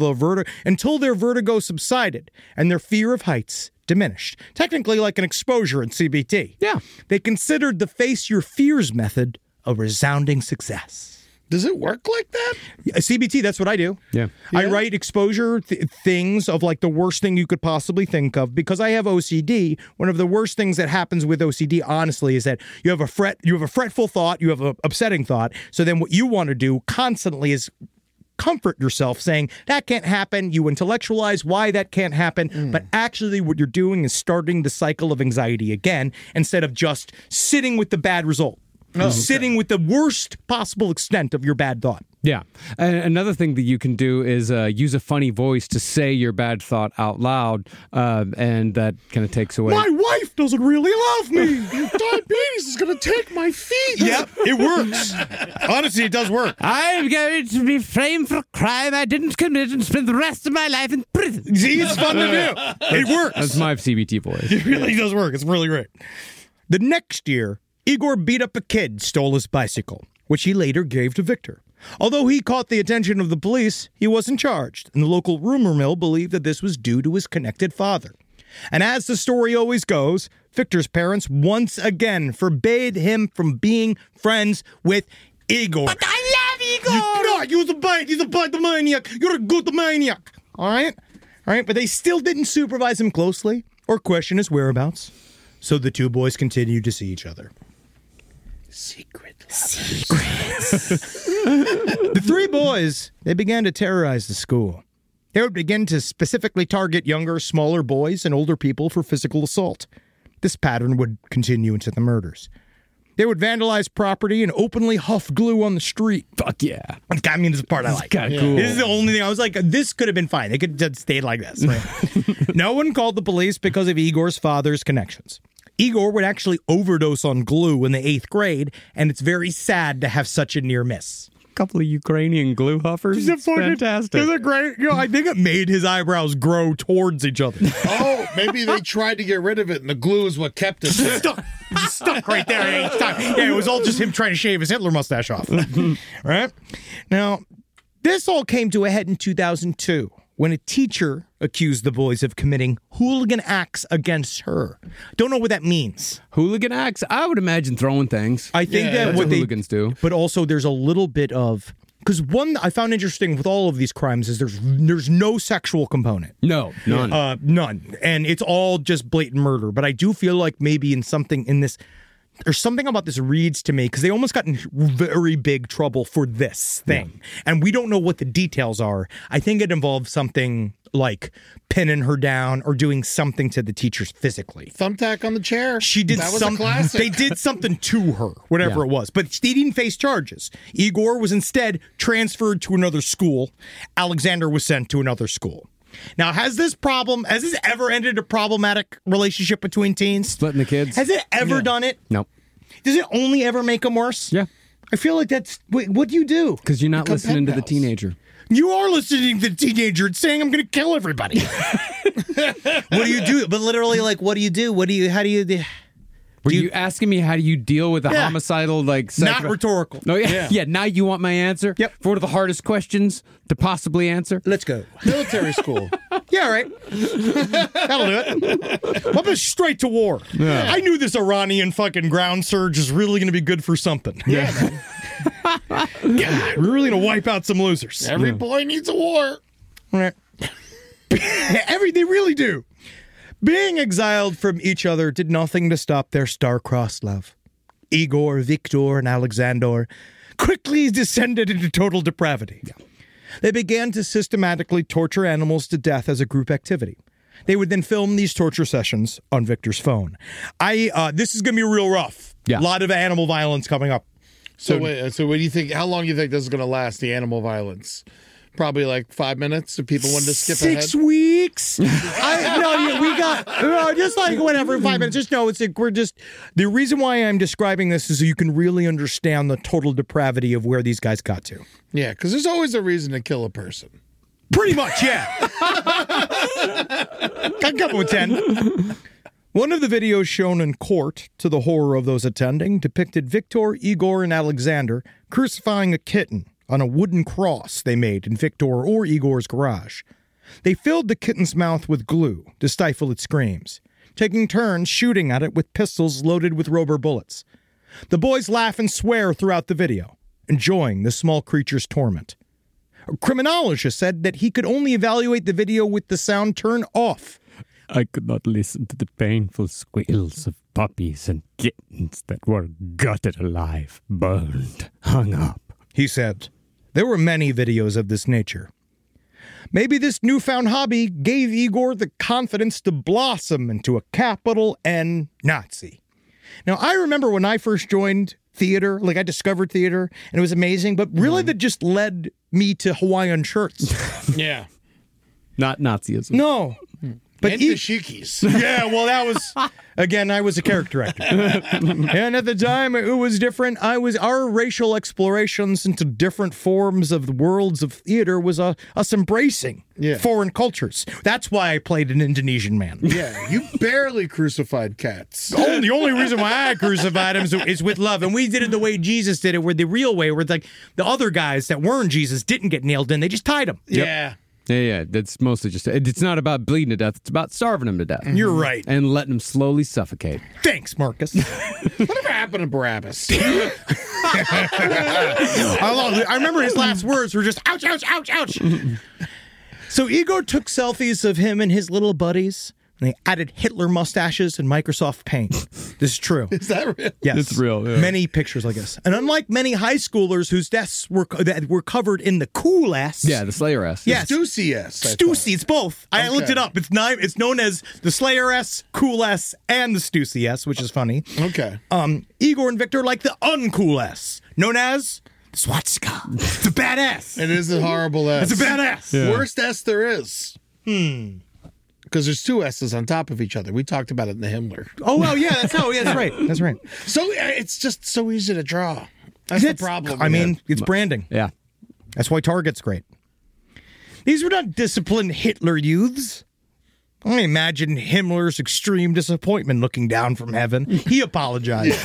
their vertigo subsided and their fear of heights diminished. Technically like an exposure in CBT. Yeah. They considered the face your fears method a resounding success. Does it work like that? CBT, that's what I do. Yeah. I write exposure things of like the worst thing you could possibly think of because I have OCD. One of the worst things that happens with OCD, honestly, is that you have a fretful thought, you have an upsetting thought. So then what you want to do constantly is comfort yourself saying that can't happen. You intellectualize why that can't happen. But actually what you're doing is starting the cycle of anxiety again instead of just sitting with the bad result. Sitting with the worst possible extent of your bad thought. Yeah. And another thing that you can do is use a funny voice to say your bad thought out loud, and that kind of takes away. My wife doesn't really love me. Diabetes is going to take my feet. Yep, it works. Honestly, it does work. I'm going to be framed for a crime I didn't commit and spend the rest of my life in prison. See, it's fun to do. It works. That's my CBT voice. It really does work. It's really great. The next year, Igor beat up a kid, stole his bicycle, which he later gave to Victor. Although he caught the attention of the police, he wasn't charged, and the local rumor mill believed that this was due to his connected father. And as the story always goes, Victor's parents once again forbade him from being friends with Igor. But I love Igor! He's a bad maniac. You're a good maniac. All right? But they still didn't supervise him closely or question his whereabouts. So the two boys continued to see each other. Secrets. The three boys, they began to terrorize the school. They would begin to specifically target younger, smaller boys and older people for physical assault. This pattern would continue into the murders. They would vandalize property and openly huff glue on the street. Fuck yeah. I mean, this is the part I like. Kind of cool. This is the only thing. I was like, this could have been fine. They could have stayed like this. Right? No one called the police because of Igor's father's connections. Igor would actually overdose on glue in the 8th grade, and it's very sad to have such a near miss. couple of Ukrainian glue huffers. It's fantastic. Isn't it great? I think it made his eyebrows grow towards each other. Oh, maybe they tried to get rid of it, and the glue is what kept it there. Stuck right there each time. Yeah, it was all just him trying to shave his Hitler mustache off. Right? Now, this all came to a head in 2002 when a teacher accused the boys of committing hooligan acts against her. Don't know what that means. Hooligan acts? I would imagine throwing things. I think that's what hooligans do. But also there's a little bit of... Because one I found interesting with all of these crimes is there's no sexual component. No, none. None. And it's all just blatant murder. But I do feel like maybe in this... There's something about this reads to me because they almost got in very big trouble for this thing. Yeah. And we don't know what the details are. I think it involves something like pinning her down or doing something to the teachers physically. Thumbtack on the chair. That was a classic. They did something to her, whatever it was. But they didn't face charges. Igor was instead transferred to another school. Alexander was sent to another school. Now, has this ever ended a problematic relationship between teens? Splitting the kids? Has it ever done it? No. Does it only ever make them worse? Yeah. I feel like what do you do? Because you're not listening to the teenager. You are listening to the teenager and saying, I'm going to kill everybody. What do you do? But literally, what do you do? How do you... Were you asking me how do you deal with a homicidal, not rhetorical. No, yeah. Now you want my answer? Yep. For one of the hardest questions to possibly answer? Let's go. Military school. Yeah, right. That'll do it. What about straight to war? Yeah. I knew this Iranian fucking ground surge is really going to be good for something. Yeah, man. God, we're really going to wipe out some losers. Every boy needs a war. Right. They really do. Being exiled from each other did nothing to stop their star-crossed love. Igor, Viktor, and Alexander quickly descended into total depravity. Yeah. They began to systematically torture animals to death as a group activity. They would then film these torture sessions on Victor's phone. This is going to be real rough. Yeah. A lot of animal violence coming up. So what do you think? How long do you think this is going to last? The animal violence? Probably like 5 minutes if people wanted to skip 6 ahead. weeks. We got just like whatever 5 minutes. Just know the reason why I'm describing this is so you can really understand the total depravity of where these guys got to. Yeah, because there's always a reason to kill a person. Pretty much, yeah. I'd come with 10. One of the videos shown in court, to the horror of those attending, depicted Viktor, Igor, and Alexander crucifying a kitten on a wooden cross they made in Viktor or Igor's garage. They filled the kitten's mouth with glue to stifle its screams, taking turns shooting at it with pistols loaded with rubber bullets. The boys laugh and swear throughout the video, enjoying the small creature's torment. A criminologist said that he could only evaluate the video with the sound turned off. I could not listen to the painful squeals of puppies and kittens that were gutted alive, burned, hung up, he said. There were many videos of this nature. Maybe this newfound hobby gave Igor the confidence to blossom into a capital N Nazi. Now, I remember when I first joined theater, I discovered theater, and it was amazing, but really that just led me to Hawaiian shirts. Yeah. Not Nazism. No. But and dashikis. Yeah, well, that was, again, I was a character actor. And at the time, it was different. Our racial explorations into different forms of the worlds of theater was us embracing foreign cultures. That's why I played an Indonesian man. Yeah, you barely crucified cats. The only reason why I crucified him is with love. And we did it the way Jesus did it, where the real way, where the other guys that weren't Jesus didn't get nailed in. They just tied them. Yeah. Yeah, that's mostly just... It's not about bleeding to death. It's about starving them to death. You're right. And letting them slowly suffocate. Thanks, Marcus. Whatever happened to Barabbas? I remember his last words were just, ouch, ouch, ouch, ouch. So Igor took selfies of him and his little buddies, and they added Hitler mustaches and Microsoft Paint. This is true. Is that real? Yes. It's real, yeah. Many pictures like this. And unlike many high schoolers whose desks were covered in the cool S. Yeah, the Slayer S. Yes. Stussy S. Stussy, it's both. I looked it up. It's known as the Slayer S, Cool S, and the Stussy S, which is funny. Okay. Igor and Victor like the uncool S, known as the swastika. It's a badass. It is a horrible S. It's a badass. Yeah. Worst S there is. Because there's two S's on top of each other. We talked about it in the Himmler. Oh, well, yeah, that's right. That's right. So it's just so easy to draw. That's the problem. I mean, it's branding. Yeah. That's why Target's great. These were not disciplined Hitler youths. I imagine Himmler's extreme disappointment looking down from heaven. He apologized.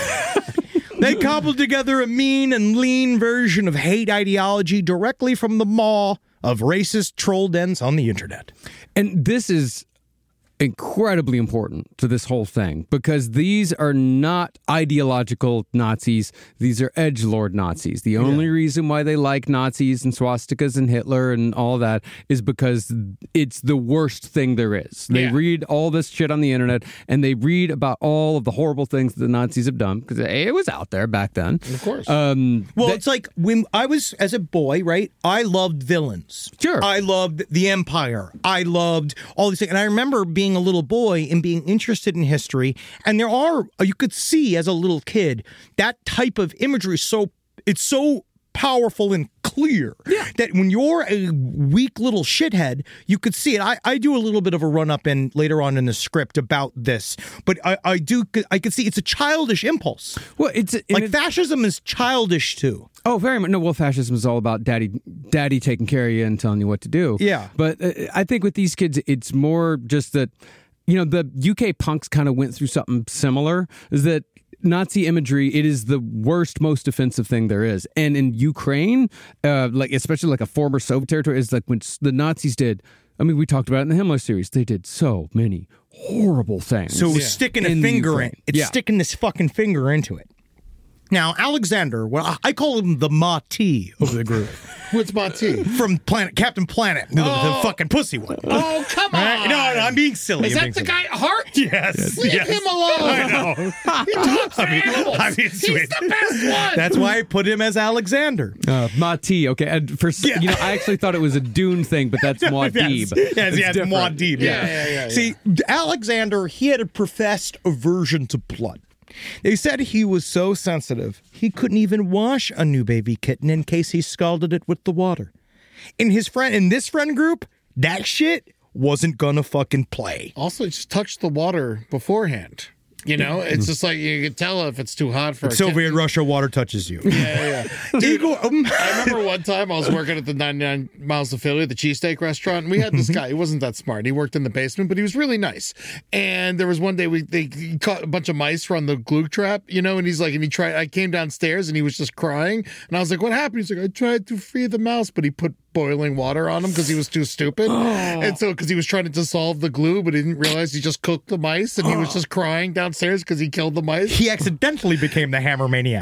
They cobbled together a mean and lean version of hate ideology directly from the maw of racist troll dens on the internet. And this is incredibly important to this whole thing because these are not ideological Nazis. These are edgelord Nazis. The only reason why they like Nazis and swastikas and Hitler and all that is because it's the worst thing there is. They read all this shit on the internet and they read about all of the horrible things that the Nazis have done because it was out there back then. Of course. It's like when I was, as a boy, right, I loved villains. Sure. I loved the Empire. I loved all these things. And I remember being a little boy and being interested in history. And you could see as a little kid, that type of imagery it's so powerful and clear that when you're a weak little shithead, you could see it. I do a little bit of a run-up later on in the script about this, but I could see it's a childish impulse. Well, fascism is childish too. Oh, very much. No, well, fascism is all about daddy taking care of you and telling you what to do. Yeah. But I think with these kids, it's more just that, the UK punks kind of went through something similar, is that Nazi imagery, it is the worst, most offensive thing there is. And in Ukraine, especially like a former Soviet territory, is like when the Nazis did, I mean, we talked about it in the Himmler series, they did so many horrible things. So sticking a finger in, sticking this fucking finger into it. Now, Alexander, well, I call him the Ma-T of the group. What's Ma-T? From Captain Planet, the fucking pussy one. Oh, come on. Right? No, I'm being silly. Is that the guy, Hart? Yes. Leave him alone. I know. He talks to animals. He's the best one. That's why I put him as Alexander. Ma-T, okay. And I actually thought it was a Dune thing, but that's Muad'Dib. Yes, Muad'Dib. Yeah. See, Alexander, he had a professed aversion to blood. They said he was so sensitive, he couldn't even wash a new baby kitten in case he scalded it with the water. In this friend group, that shit wasn't gonna fucking play. Also, just touch the water beforehand. It's just like you can tell if it's too hot for Soviet Russia, water touches you. Yeah. Igor, I remember one time I was working at the 99 Miles of Philly, the cheesesteak restaurant, and we had this guy. He wasn't that smart. He worked in the basement, but he was really nice. And there was one day he caught a bunch of mice from the glue trap, and he's like, I came downstairs and he was just crying. And I was like, what happened? He's like, I tried to free the mouse, but he put boiling water on him because he was too stupid. And so, because he was trying to dissolve the glue, but he didn't realize he just cooked the mice and he was just crying downstairs because he killed the mice. He accidentally became the hammer maniac.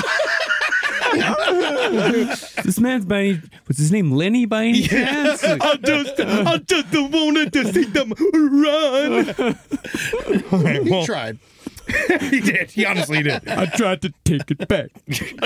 This man's was his name Lenny by any chance? I just wanted to see them run. He tried. He did. He honestly did. I tried to take it back. I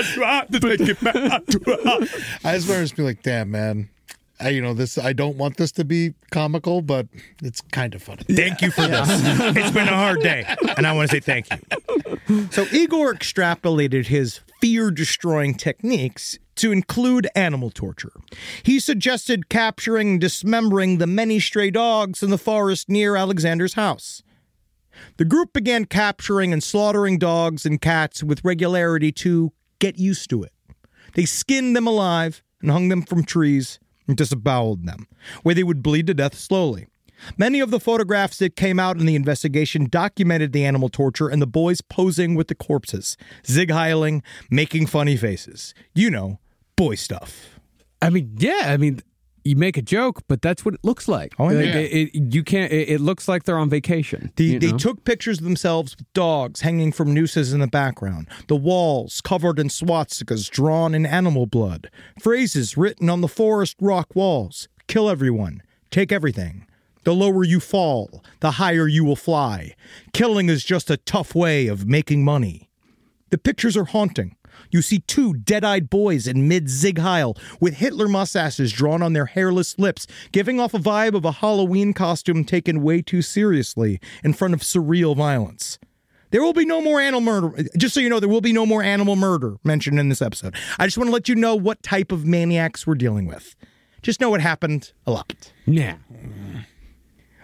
just remember just being like, damn, man. I don't want this to be comical, but it's kind of funny. Thank you for this. It's been a hard day, and I want to say thank you. So Igor extrapolated his fear-destroying techniques to include animal torture. He suggested capturing and dismembering the many stray dogs in the forest near Alexander's house. The group began capturing and slaughtering dogs and cats with regularity to get used to it. They skinned them alive and hung them from trees and disemboweled them, where they would bleed to death slowly. Many of the photographs that came out in the investigation documented the animal torture and the boys posing with the corpses, zig-heiling, making funny faces. Boy stuff. You make a joke, but that's what it looks like. Oh, yeah. It looks like they're on vacation. They took pictures of themselves with dogs hanging from nooses in the background, the walls covered in swastikas drawn in animal blood, phrases written on the forest rock walls, kill everyone, take everything. The lower you fall, the higher you will fly. Killing is just a tough way of making money. The pictures are haunting. You see two dead-eyed boys in mid-zig-heil with Hitler mustaches drawn on their hairless lips, giving off a vibe of a Halloween costume taken way too seriously in front of surreal violence. There will be no more animal murder. Just so you know, there will be no more animal murder mentioned in this episode. I just want to let you know what type of maniacs we're dealing with. Just know it happened a lot. Yeah.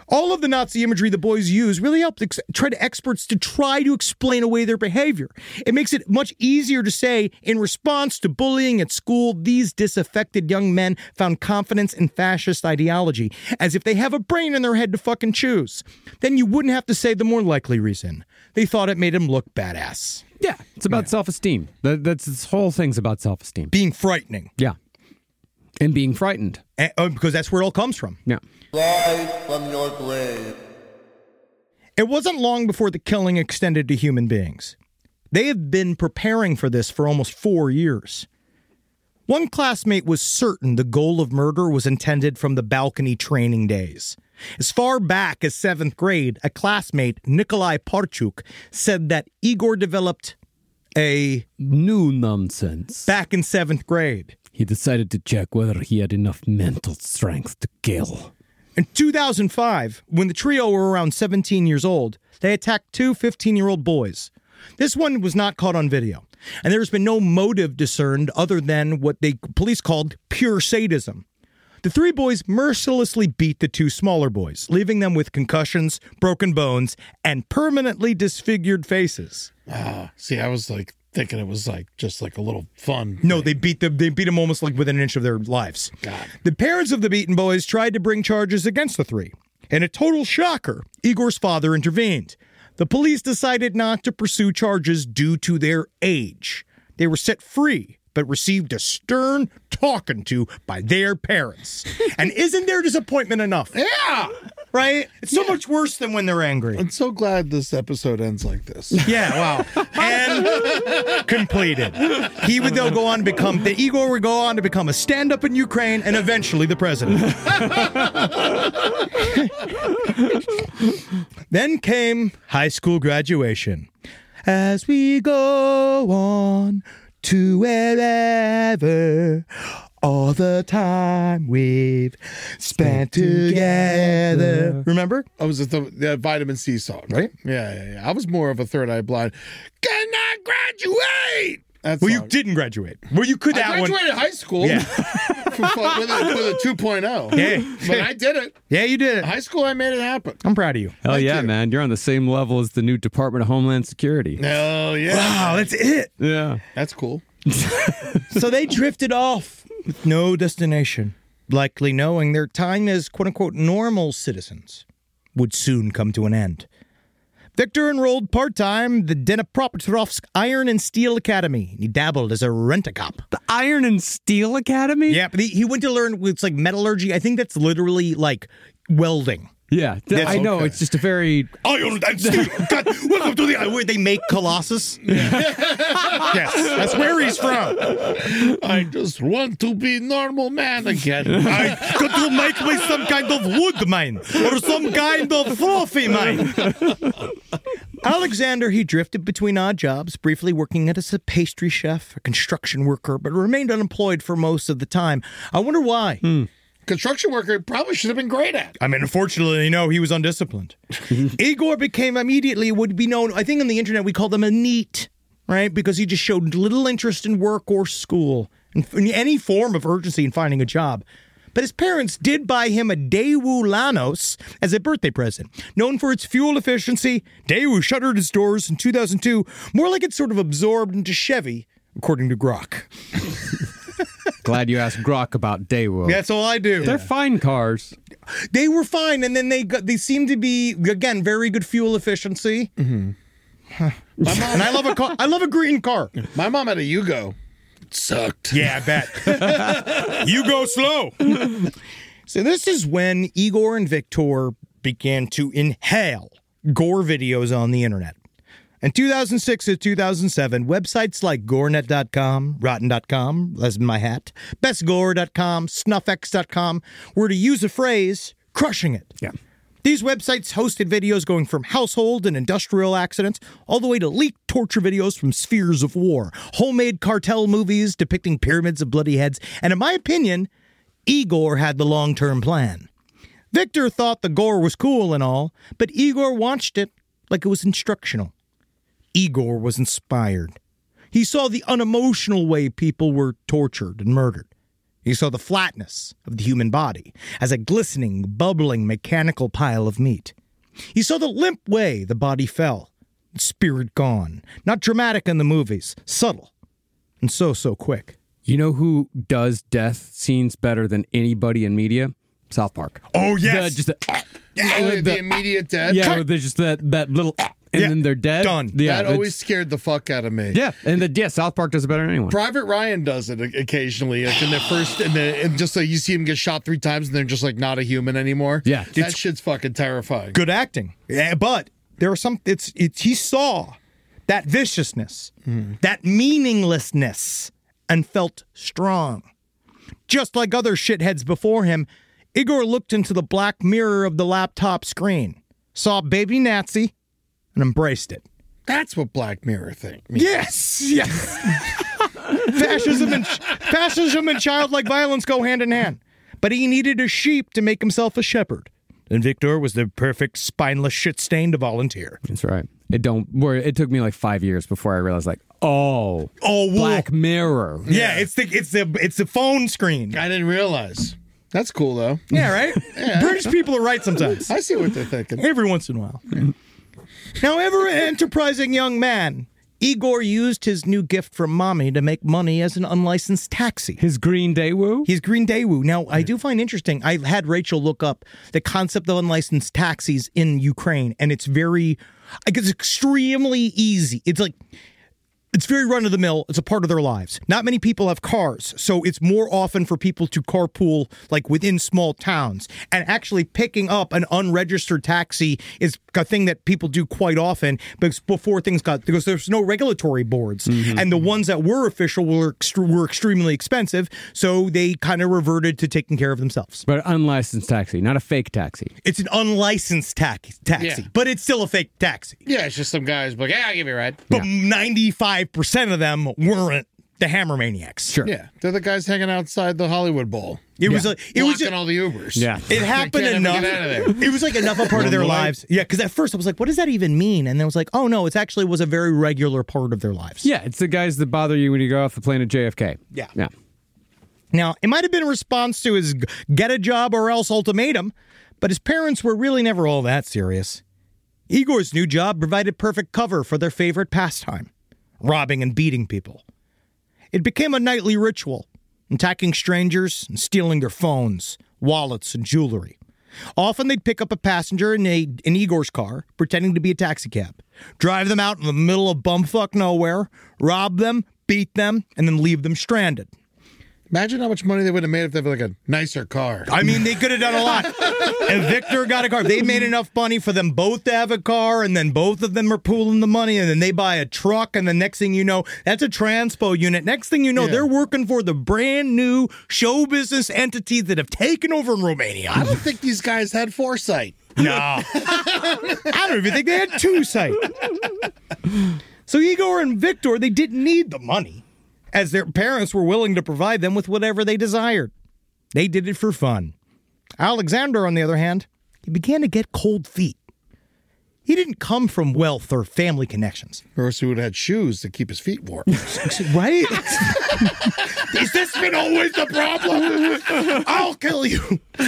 All of the Nazi imagery the boys use really helped experts to try to explain away their behavior. It makes it much easier to say, in response to bullying at school, these disaffected young men found confidence in fascist ideology, as if they have a brain in their head to fucking choose. Then you wouldn't have to say the more likely reason. They thought it made them look badass. Yeah, it's about self-esteem. That's this whole thing's about self-esteem. Being frightening. Yeah. And being frightened. Because that's where it all comes from. Yeah. Rise from your grave. It wasn't long before the killing extended to human beings. They have been preparing for this for almost 4 years. One classmate was certain the goal of murder was intended from the balcony training days. As far back as 7th grade, a classmate, Nikolai Parchuk, said that Igor developed a new nonsense. Back in 7th grade. He decided to check whether he had enough mental strength to kill. In 2005, when the trio were around 17 years old, they attacked 2 15-year-old boys. This one was not caught on video, and there's been no motive discerned other than what the police called pure sadism. The 3 boys mercilessly beat the 2 smaller boys, leaving them with concussions, broken bones, and permanently disfigured faces. See, I was like thinking it was like just like a little fun. No, they beat them almost like within an inch of their lives. God. The parents of the beaten boys tried to bring charges against the 3. In a total shocker, Igor's father intervened. The police decided not to pursue charges due to their age. They were set free, but received a stern talking to by their parents. And isn't their disappointment enough? Yeah. Right? It's so much worse than when they're angry. I'm so glad this episode ends like this. Yeah, wow. And completed. He would though go on to become, Igor would go on to become a stand-up in Ukraine and eventually the president. Then came high school graduation. As we go on to wherever, all the time we've spent together. Remember? I was at the Vitamin C song. Right? Yeah. I was more of a Third Eye Blind. Can I graduate? That Well, you song. didn't graduate. Well, you could I that one. graduated high school. Yeah. with a 2.0. Yeah. But I did it. Yeah, you did it. High school, I made it happen. I'm proud of you. Hell Thank yeah, you. man. You're on the same level as the new Department of Homeland Security. Hell yeah. Wow, that's it. Yeah. That's cool. So they drifted off with no destination, likely knowing their time as quote-unquote normal citizens would soon come to an end. Victor enrolled part-time at the Dnipropetrovsk Iron and Steel Academy. He dabbled as a rent-a-cop. The Iron and Steel Academy? Yeah, but he went to learn, it's like metallurgy. I think that's literally like welding. Yeah. I know. okay. It's just a very... Iron and Steel. God, welcome to the where they make Colossus. Yes, that's where he's from. I just want to be normal man again. I got to make me some kind of wood mine or some kind of fluffy mine. Alexander, he drifted between odd jobs, briefly working as a pastry chef, a construction worker, but remained unemployed for most of the time. I wonder why. Construction worker probably should have been great at. I mean, unfortunately, no, he was undisciplined. Igor became immediately, would be known, I think on the internet, we called him a NEET, right? Because he just showed little interest in work or school, in any form of urgency in finding a job. But his parents did buy him a Daewoo Lanos as a birthday present. Known for its fuel efficiency, Daewoo shuttered its doors in 2002, more like it sort of absorbed into Chevy, according to Grok. Glad you asked Grok about Daewoo. That's all I do. They're fine cars. They were fine, and then they seem to be, again, very good fuel efficiency. Mm-hmm. And I love a car. I love a green car. My mom had a Yugo. It sucked. Yeah, I bet. You go slow. So this is when Igor and Victor began to inhale gore videos on the internet. In 2006 to 2007, websites like gorenet.com, rotten.com, that's my hat, bestgore.com, snuffx.com were, to use a phrase, crushing it. Yeah. These websites hosted videos going from household and industrial accidents all the way to leaked torture videos from spheres of war, homemade cartel movies depicting pyramids of bloody heads, and in my opinion, Igor had the long-term plan. Victor thought the gore was cool and all, but Igor watched it like it was instructional. Igor was inspired. He saw the unemotional way people were tortured and murdered. He saw the flatness of the human body as a glistening, bubbling, mechanical pile of meat. He saw the limp way the body fell, spirit gone, not dramatic in the movies, subtle, and so quick. You know who does death scenes better than anybody in media? South Park. Oh, yes! The immediate death. Yeah, there's just that little, and then they're dead. Done. Yeah, That always scared the fuck out of me. Yeah, and South Park does it better than anyone. Private Ryan does it occasionally, like in the first, and just like you see him get shot 3 times, and they're just like not a human anymore. Yeah. that shit's fucking terrifying. Good acting. Yeah, but there are some, he saw that viciousness, that meaninglessness, and felt strong. Just like other shitheads before him, Igor looked into the black mirror of the laptop screen, saw baby Nazi, and embraced it. That's what Black Mirror means. Yes. Fascism and childlike violence go hand in hand. But he needed a sheep to make himself a shepherd. And Victor was the perfect spineless shit stain to volunteer. That's right. It took me like 5 years before I realized, like, Black Mirror. Yeah, it's the phone screen. I didn't realize. That's cool though. Yeah, right? British people are right sometimes. I see what they're thinking. Every once in a while. Now, ever an enterprising young man, Igor used his new gift from mommy to make money as an unlicensed taxi. His Green Daewoo? He's Green Daewoo. Now, I do find interesting, I had Rachel look up the concept of unlicensed taxis in Ukraine, and it's extremely easy. It's very run-of-the-mill. It's a part of their lives. Not many people have cars, so it's more often for people to carpool, like, within small towns. And actually picking up an unregistered taxi is a thing that people do quite often because there's no regulatory boards. And the ones that were official were extremely expensive, so they kind of reverted to taking care of themselves. But unlicensed taxi, not a fake taxi. It's an unlicensed taxi, but it's still a fake taxi. Yeah, it's just some guys like, yeah, I'll give you a ride. But 95% of them weren't the Hammer Maniacs. Sure. Yeah, they're the guys hanging outside the Hollywood Bowl. It was blocking all the Ubers. Yeah. It happened They can't enough. ever get out of there. It was like enough a part of their lives. Yeah, because at first I was like, what does that even mean? And then I was like, oh no, it actually was a very regular part of their lives. Yeah, it's the guys that bother you when you go off the plane at JFK. Yeah. Yeah. Now, it might have been a response to his get a job or else ultimatum, but his parents were really never all that serious. Igor's new job provided perfect cover for their favorite pastime, robbing and beating people. It became a nightly ritual, attacking strangers and stealing their phones, wallets, and jewelry. Often they'd pick up a passenger in Igor's car, pretending to be a taxicab, drive them out in the middle of bumfuck nowhere, rob them, beat them, and then leave them stranded. Imagine how much money they would have made if they had like a nicer car. I mean, they could have done a lot. And Victor got a car. They made enough money for them both to have a car, and then both of them are pooling the money, and then they buy a truck, and the next thing you know, that's a transpo unit. Next thing you know, they're working for the brand new show business entities that have taken over in Romania. I don't think these guys had foresight. No. I don't even think they had two sight. So Igor and Victor, they didn't need the money, as their parents were willing to provide them with whatever they desired. They did it for fun. Alexander, on the other hand, he began to get cold feet. He didn't come from wealth or family connections. Or else he would have had shoes to keep his feet warm. Right? Has this been always the problem? I'll kill you.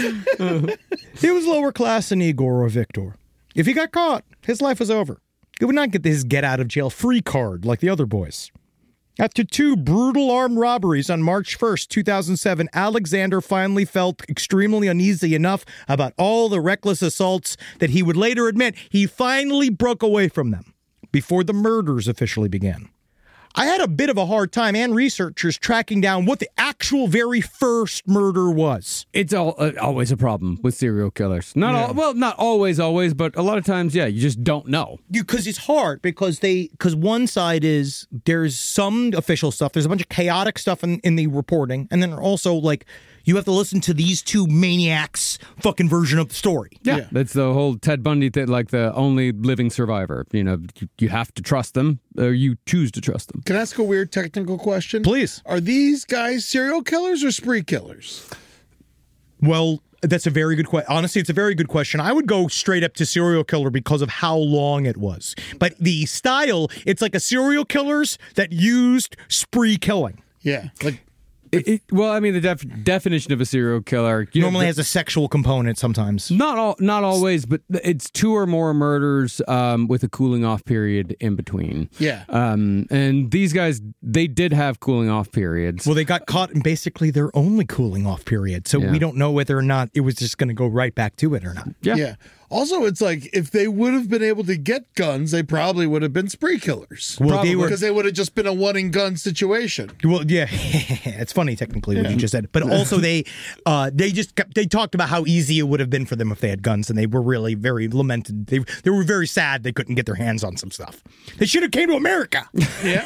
He was lower class than Igor or Victor. If he got caught, his life was over. He would not get his get-out-of-jail-free card like the other boys. After 2 brutal armed robberies on March 1st, 2007, Alexander finally felt extremely uneasy enough about all the reckless assaults that he would later admit he finally broke away from them before the murders officially began. I had a bit of a hard time and researchers tracking down what the actual very first murder was. It's always a problem with serial killers. Not always, but a lot of times, you just don't know. Because it's hard because one side is there's some official stuff. There's a bunch of chaotic stuff in the reporting. And then also like you have to listen to these two maniacs fucking version of the story. Yeah. That's the whole Ted Bundy thing, like the only living survivor. You know, you have to trust them or you choose to trust them. Can I ask a weird technical question? Please. Are these guys serial killers or spree killers? Well, that's a very good question. Honestly, it's a very good question. I would go straight up to serial killer because of how long it was. But the style, it's like a serial killers that used spree killing. Yeah. Like Well, I mean, the definition of a serial killer Normally has a sexual component sometimes. not always, but it's 2 or more murders with a cooling off period in between. Yeah. And these guys, they did have cooling off periods. Well, they got caught in basically their only cooling off period, so we don't know whether or not it was just going to go right back to it or not. Yeah. Also, it's like if they would have been able to get guns, they probably would have been spree killers. Well, they were- because they would have just been a one and gun situation. Well, yeah, it's funny technically what you just said, but also they talked about how easy it would have been for them if they had guns, and they were really very lamented. They were very sad they couldn't get their hands on some stuff. They should have came to America. Yeah.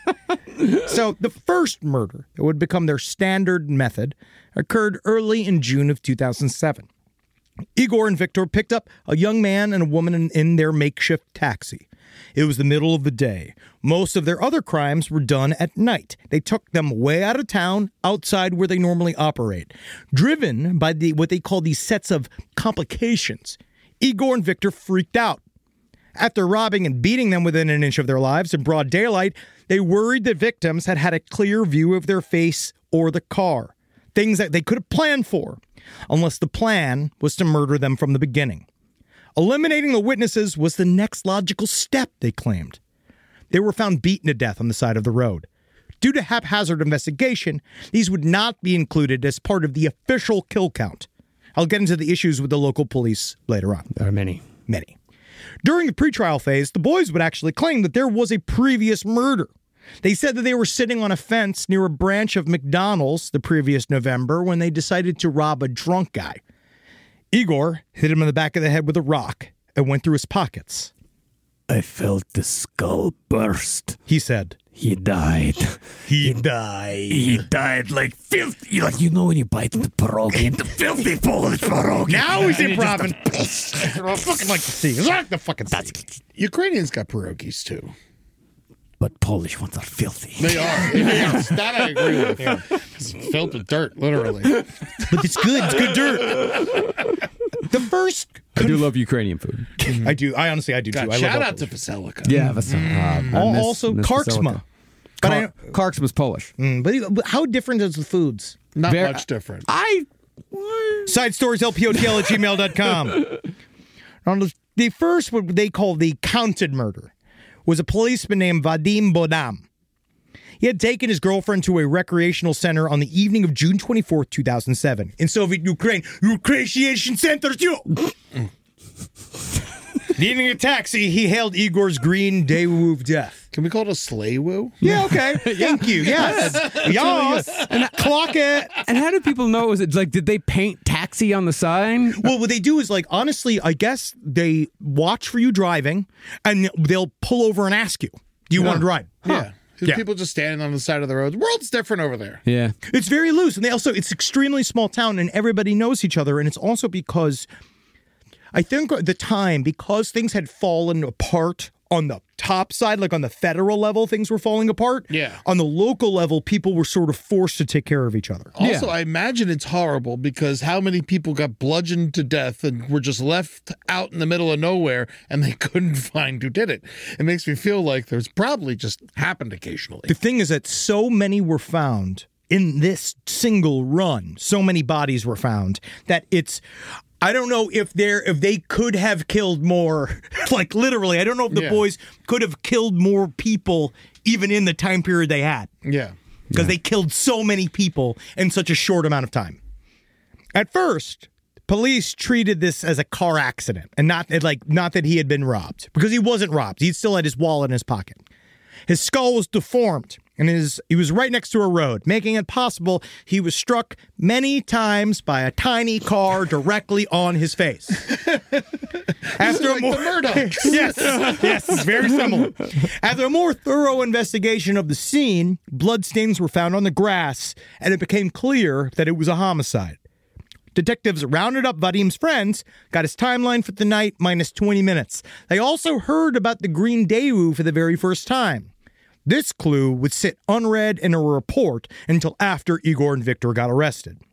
So the first murder that would become their standard method occurred early in June of 2007. Igor and Victor picked up a young man and a woman in their makeshift taxi. It was the middle of the day. Most of their other crimes were done at night. They took them way out of town, outside where they normally operate. Driven by what they call these sets of complications, Igor and Victor freaked out. After robbing and beating them within an inch of their lives in broad daylight, they worried that victims had had a clear view of their face or the car, things that they could have planned for, unless the plan was to murder them from the beginning. Eliminating the witnesses was the next logical step, they claimed. They were found beaten to death on the side of the road. Due to haphazard investigation, these would not be included as part of the official kill count. I'll get into the issues with the local police later on. There are many. Many. During the pretrial phase, the boys would actually claim that there was a previous murder. They said that they were sitting on a fence near a branch of McDonald's the previous November when they decided to rob a drunk guy. Igor hit him in the back of the head with a rock and went through his pockets. I felt the skull burst. He said, He died. He died. He died like filthy. Like, you know when you bite into pierogi and the filthy Polish pierogi. Now he's improving. I fucking like to see. I like to fucking see. Ukrainians got pierogies too. But Polish ones are filthy. They are. Yes, that I agree with. It's filled with dirt, literally. But it's good. It's good dirt. The first... I do love Ukrainian food. I do. I honestly too. I Shout love out to Vasilica. Yeah, that's also Karczma. But Karczma's Polish. But how different is the foods? Not much different. Side stories, lpotl@gmail.com. On the first, what they call the counted murder, was a policeman named Vadim Bodam. He had taken his girlfriend to a recreational center on the evening of June 24th, 2007. In Soviet Ukraine, recreation center too. Needing a taxi, he hailed Igor's green Daewoo of death. Can we call it a sleigh woo? Yeah, okay. Thank you. Yes. Yes. And clock it. And how do people know? Was it like, did they paint taxi on the sign? Well, what they do is, like, honestly, I guess they watch for you driving and they'll pull over and ask you, do you want to ride? Yeah. People just standing on the side of the road. The world's different over there. Yeah. It's very loose. And it's extremely small town and everybody knows each other. And it's also because I think at the time, because things had fallen apart on the top side, like on the federal level, things were falling apart. Yeah. On the local level, people were sort of forced to take care of each other. Also, I imagine it's horrible because how many people got bludgeoned to death and were just left out in the middle of nowhere and they couldn't find who did it. It makes me feel like there's probably just happened occasionally. The thing is that so many were found in this single run. So many bodies were found that I don't know if they could have killed more, like literally. I don't know if the boys could have killed more people even in the time period they had. Yeah. Because they killed so many people in such a short amount of time. At first, police treated this as a car accident and not that he had been robbed, because he wasn't robbed. He still had his wallet in his pocket. His skull was deformed, and he was right next to a road, making it possible he was struck many times by a tiny car directly on his face. After like the Murdochs. Yes, it's very similar. After a more thorough investigation of the scene, bloodstains were found on the grass, and it became clear that it was a homicide. Detectives rounded up Vadim's friends, got his timeline for the night minus 20 minutes. They also heard about the green Daewoo for the very first time. This clue would sit unread in a report until after Igor and Victor got arrested.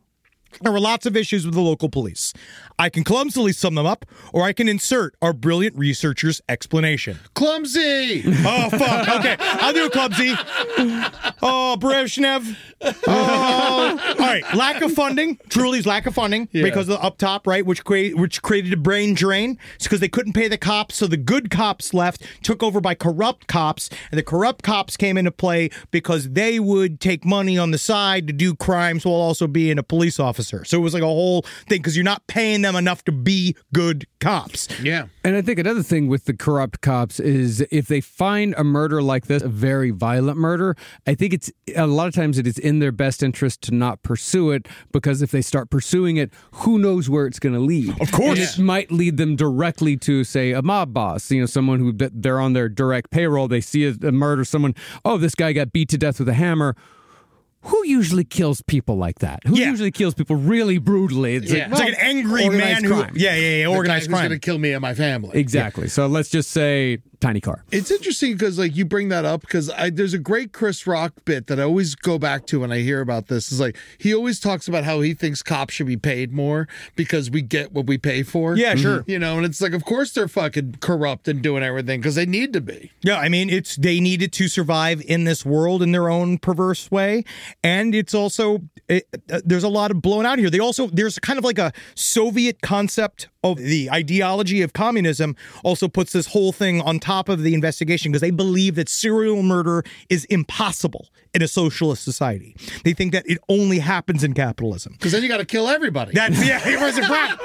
There were lots of issues with the local police. I can clumsily sum them up, or I can insert our brilliant researcher's explanation. Clumsy! Oh, fuck. Okay, I'll do clumsy. Oh, Brezhnev. Oh. All right, lack of funding. Truly's lack of funding because of the up top, right, which created a brain drain. It's because they couldn't pay the cops, so the good cops left, took over by corrupt cops, and the corrupt cops came into play because they would take money on the side to do crimes while also being a police officer. So it was like a whole thing because you're not paying them enough to be good cops. Yeah. And I think another thing with the corrupt cops is if they find a murder like this, a very violent murder, I think it's a lot of times it is in their best interest to not pursue it, because if they start pursuing it, who knows where it's going to lead. Of course. And it might lead them directly to, say, a mob boss, someone who they're on their direct payroll. They see a murder, someone, oh, this guy got beat to death with a hammer. Who usually kills people like that? Who usually kills people really brutally? It's It's like an angry man who... crime. Organized crime. Who's going to kill me and my family. Exactly. So let's just say tiny car. It's interesting because, you bring that up because there's a great Chris Rock bit that I always go back to when I hear about this. Is he always talks about how he thinks cops should be paid more because we get what we pay for. Yeah, sure. And it's like, of course they're fucking corrupt and doing everything because they need to be. Yeah, I mean, they needed to survive in this world in their own perverse way. And it's also, there's a lot of blown out here. There's kind of like a Soviet concept of the ideology of communism also puts this whole thing on top of the investigation because they believe that serial murder is impossible in a socialist society. They think that it only happens in capitalism. Because then you got to kill everybody. It wasn't right.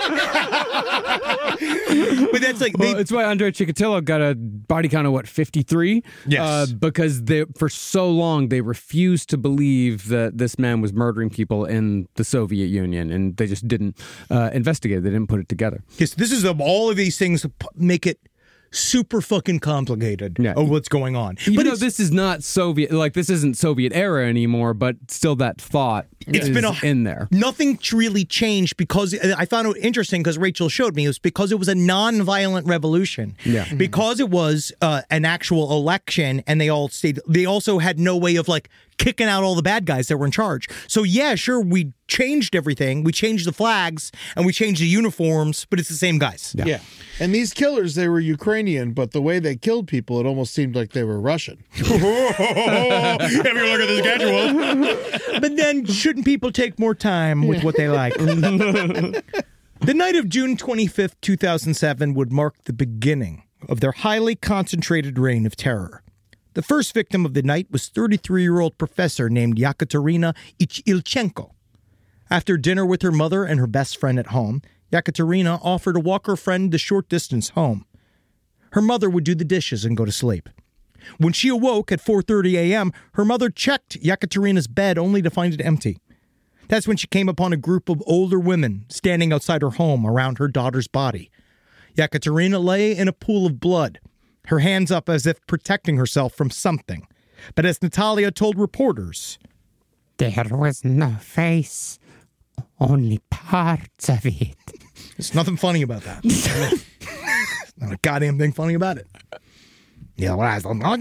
But that's like... it's why Andrei Chikatilo got a body count of, 53? Yes. Because for so long, they refused to believe that this man was murdering people in the Soviet Union, and they just didn't investigate it. They didn't put it together. Yes, this is all of these things make it super fucking complicated of what's going on. But this is not Soviet, this isn't Soviet era anymore, but still that thought is in there. Nothing really changed because I found it interesting because Rachel showed me it was because it was a non-violent revolution. Yeah. Because it was an actual election and they also had no way of kicking out all the bad guys that were in charge. So yeah, sure, we changed everything. We changed the flags and we changed the uniforms, but it's the same guys. Yeah. And these killers, they were Ukrainian, but the way they killed people, it almost seemed like they were Russian. If you look at the schedule. But then shouldn't people take more time with what they like? The night of June 25th, 2007 would mark the beginning of their highly concentrated reign of terror. The first victim of the night was 33-year-old professor named Yekaterina Ilchenko. After dinner with her mother and her best friend at home, Yekaterina offered to walk her friend the short distance home. Her mother would do the dishes and go to sleep. When she awoke at 4:30 a.m., her mother checked Yekaterina's bed only to find it empty. That's when she came upon a group of older women standing outside her home around her daughter's body. Yekaterina lay in a pool of blood, her hands up as if protecting herself from something. But as Natalia told reporters, there was no face, only parts of it. There's nothing funny about that. Not a goddamn thing funny about it. Yeah, well,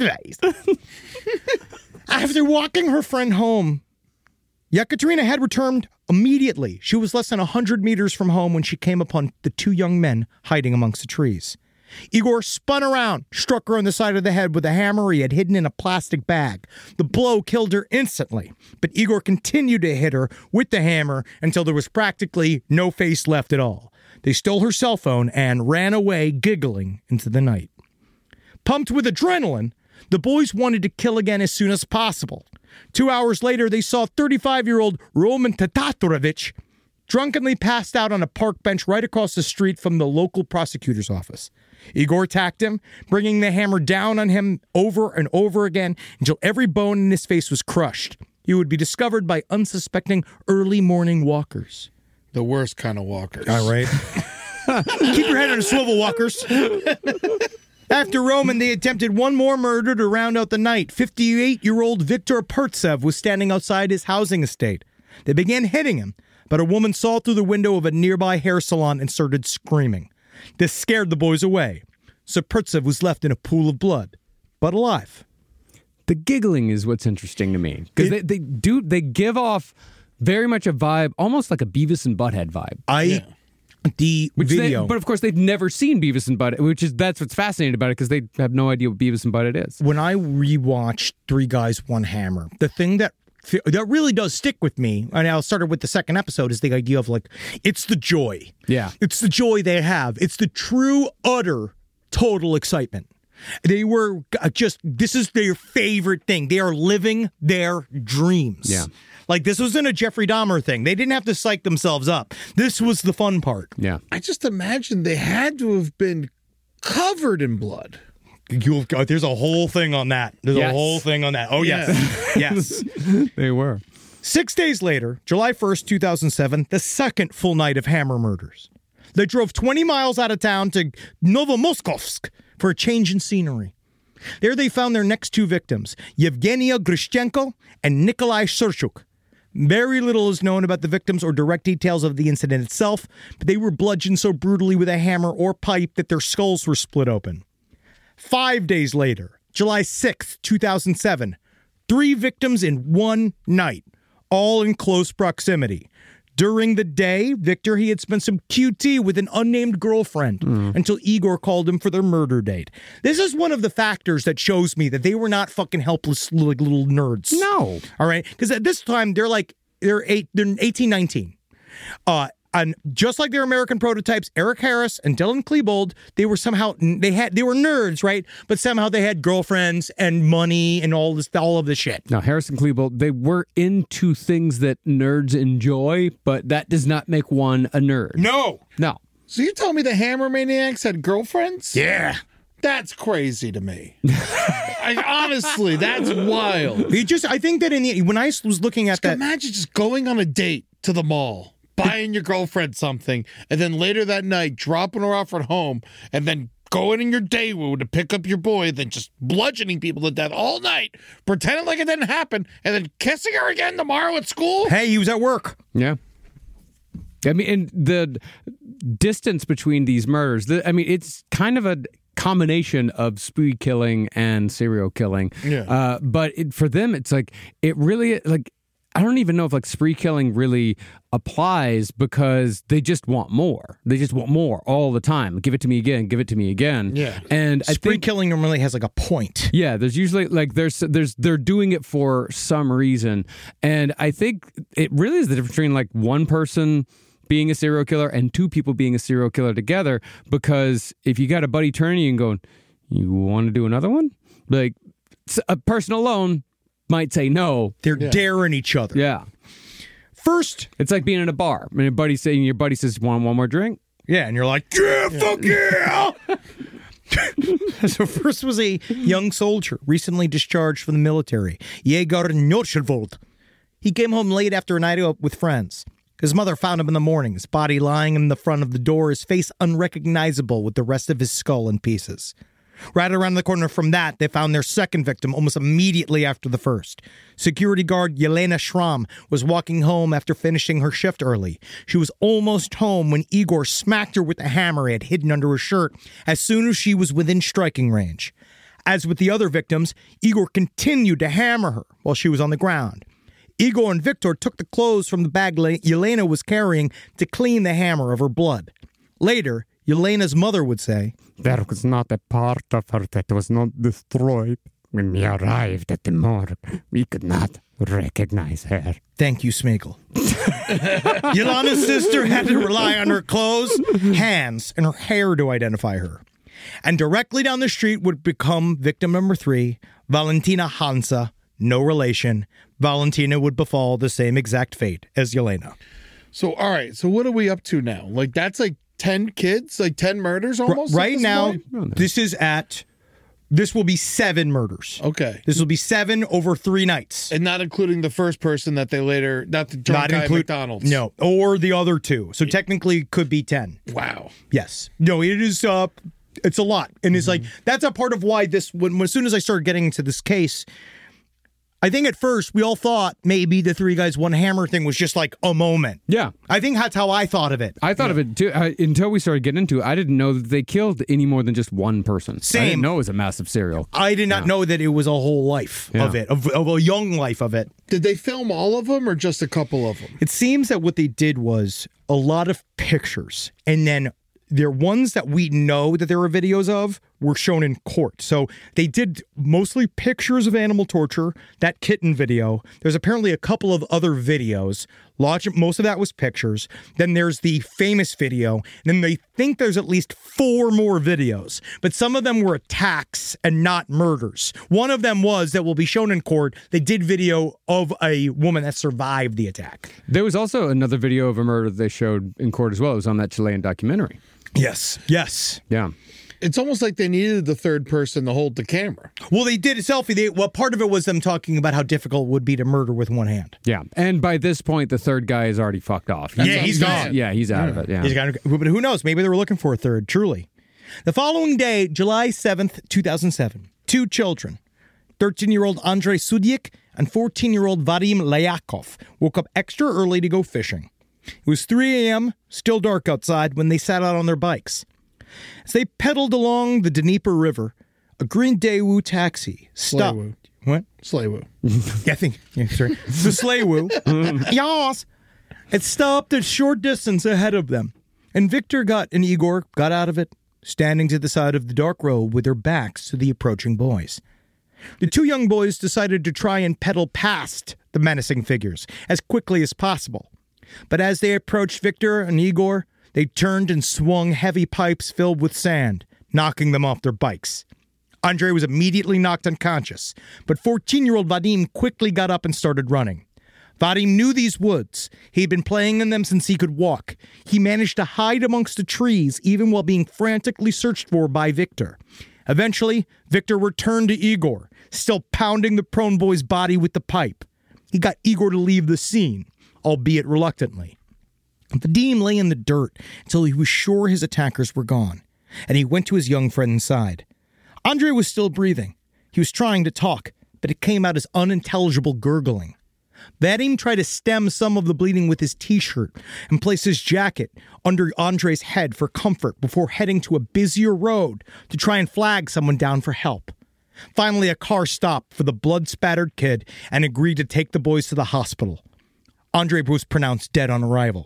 after walking her friend home, Yekaterina had returned immediately. She was less than 100 meters from home when she came upon the two young men hiding amongst the trees. Igor spun around, struck her on the side of the head with a hammer he had hidden in a plastic bag. The blow killed her instantly, but Igor continued to hit her with the hammer until there was practically no face left at all. They stole her cell phone and ran away giggling into the night. Pumped with adrenaline, the boys wanted to kill again as soon as possible. 2 hours later, they saw 35-year-old Roman Tatatorovich drunkenly passed out on a park bench right across the street from the local prosecutor's office. Igor attacked him, bringing the hammer down on him over and over again until every bone in his face was crushed. He would be discovered by unsuspecting early morning walkers. The worst kind of walkers. All right. Keep your head on a swivel, walkers. After Roman, they attempted one more murder to round out the night. 58-year-old Viktor Pertsev was standing outside his housing estate. They began hitting him, but a woman saw through the window of a nearby hair salon and started screaming. This scared the boys away, so Pertsev was left in a pool of blood, but alive. The giggling is what's interesting to me, because they give off Very much a vibe, almost like a Beavis and Butthead vibe. The video. But of course, they've never seen Beavis and Butthead, that's what's fascinating about it, because they have no idea what Beavis and Butthead is. When I rewatched Three Guys, One Hammer, the thing that really does stick with me, and I'll start with the second episode, is the idea of like, it's the joy. Yeah. It's the joy they have. It's the true, utter, total excitement. They were this is their favorite thing. They are living their dreams. Yeah. Like, this wasn't a Jeffrey Dahmer thing. They didn't have to psych themselves up. This was the fun part. Yeah. I just imagine they had to have been covered in blood. There's a whole thing on that. There's a whole thing on that. Oh, yes. Yes. They were. 6 days later, July 1st, 2007, the second full night of Hammer murders. They drove 20 miles out of town to Novomoskovsk for a change in scenery. There they found their next two victims, Yevgenia Grishchenko and Nikolai Serchuk. Very little is known about the victims or direct details of the incident itself, but they were bludgeoned so brutally with a hammer or pipe that their skulls were split open. 5 days later, July 6th, 2007, 3 victims in one night, all in close proximity. During the day, Victor, he had spent some QT with an unnamed girlfriend until Igor called him for their murder date. This is one of the factors that shows me that they were not fucking helpless little nerds. No. All right? Because at this time, they're 18, 19. And just like their American prototypes, Eric Harris and Dylan Klebold, they were nerds, right? But somehow they had girlfriends and money and all of this shit. Now, Harris and Klebold, they were into things that nerds enjoy, but that does not make one a nerd. No. So you tell me the Hammer Maniacs had girlfriends? Yeah. That's crazy to me. Honestly, that's wild. I think that when I was looking at that, Imagine just going on a date to the mall, buying your girlfriend something, and then later that night dropping her off at home, and then going in your Daewoo to pick up your boy, then just bludgeoning people to death all night, pretending like it didn't happen, and then kissing her again tomorrow at school? hey, he was at work. Yeah. I mean, and the distance between these murders, it's kind of a combination of spree killing and serial killing. Yeah. But for them, it's like, it really, like, I don't even know if like spree killing really applies, because they just want more. They just want more all the time. Give it to me again. Give it to me again. Yeah. And I Spree think killing normally has like a point. yeah, there's usually like they're doing it for some reason, and I think it really is the difference between like one person being a serial killer and two people being a serial killer together. Because if you got a buddy turning you and going, "You want to do another one?" Like a person alone might say no. They're daring each other. Yeah. First, It's like being in a bar and your buddy says, "Want one more drink?" yeah, and you're like, yeah, fuck yeah. So first was a young soldier recently discharged from the military, Yegor Norshervold. He came home late after a night out with friends. His mother found him in the morning, his body lying in the front of the door, his face unrecognizable with the rest of his skull in pieces. Right around the corner from that, they found their second victim almost immediately after the first. Security guard Yelena Schramm was walking home after finishing her shift early. She was almost home when Igor smacked her with the hammer he had hidden under her shirt as soon as she was within striking range. As with the other victims, Igor continued to hammer her while she was on the ground. Igor and Victor took the clothes from the bag Yelena was carrying to clean the hammer of her blood. Later, Yelena's mother would say, There was not a part of her that was not destroyed. When we arrived at the morgue, we could not recognize her. "Thank you, Smeagol." Yelena's sister had to rely on her clothes, hands, and her hair to identify her. And directly down the street would become victim number 3, Valentina Hansa, no relation. Valentina would befall the same exact fate as Yelena. So, all right. So what are we up to now? Like, that's like 10 kids? Like 10 murders almost? Right now, this will be 7 murders. Okay. This will be 7 over 3 nights. And not including the first person that they later, not the drunk guy at McDonald's. No, or the other 2. So technically it could be 10. Wow. Yes. No, it is, it's a lot. And it's like, that's a part of why this, as soon as I started getting into this case, I think at first we all thought maybe the three guys, one hammer thing was just like a moment. Yeah. I think that's how I thought of it. I thought of it too until we started getting into it. I didn't know that they killed any more than just one person. Same. I didn't know it was a massive serial. I did not know that it was a whole life of it, of a young life of it. Did they film all of them or just a couple of them? It seems that what they did was a lot of pictures, and then there ones that we know that there are videos of were shown in court. So they did mostly pictures of animal torture, that kitten video. There's apparently a couple of other videos. Most of that was pictures. Then there's the famous video. And then they think there's at least 4 more videos. But some of them were attacks and not murders. One of them was that will be shown in court. They did video of a woman that survived the attack. There was also another video of a murder that they showed in court as well. It was on that Chilean documentary. Yes. Yeah. It's almost like they needed the third person to hold the camera. Well, they did a selfie. Part of it was them talking about how difficult it would be to murder with one hand. Yeah. And by this point, the third guy is already fucked off. He's gone. Yeah, he's out of it. Yeah. He's gone. But who knows? Maybe they were looking for a third, truly. The following day, July 7th, 2007, 2 children, 13-year-old Andrei Sudyk and 14-year-old Vadim Layakov, woke up extra early to go fishing. It was 3 a.m., still dark outside, when they sat out on their bikes. As they pedaled along the Dnieper River, a green Daewoo taxi stopped. Slaywoo. What? Slaywoo. Yeah, I think. Yeah, sorry. The Slaywoo. Yas. It stopped a short distance ahead of them, and Igor got out of it, standing to the side of the dark road with their backs to the approaching boys. The 2 young boys decided to try and pedal past the menacing figures as quickly as possible. But as they approached Victor and Igor, they turned and swung heavy pipes filled with sand, knocking them off their bikes. Andrei was immediately knocked unconscious, but 14-year-old Vadim quickly got up and started running. Vadim knew these woods. He had been playing in them since he could walk. He managed to hide amongst the trees even while being frantically searched for by Victor. Eventually, Victor returned to Igor, still pounding the prone boy's body with the pipe. He got Igor to leave the scene, albeit reluctantly. Vadim lay in the dirt until he was sure his attackers were gone, and he went to his young friend's side. Andrei was still breathing. He was trying to talk, but it came out as unintelligible gurgling. Vadim tried to stem some of the bleeding with his t-shirt and place his jacket under Andrei's head for comfort before heading to a busier road to try and flag someone down for help. Finally, a car stopped for the blood-spattered kid and agreed to take the boys to the hospital. Andrei was pronounced dead on arrival.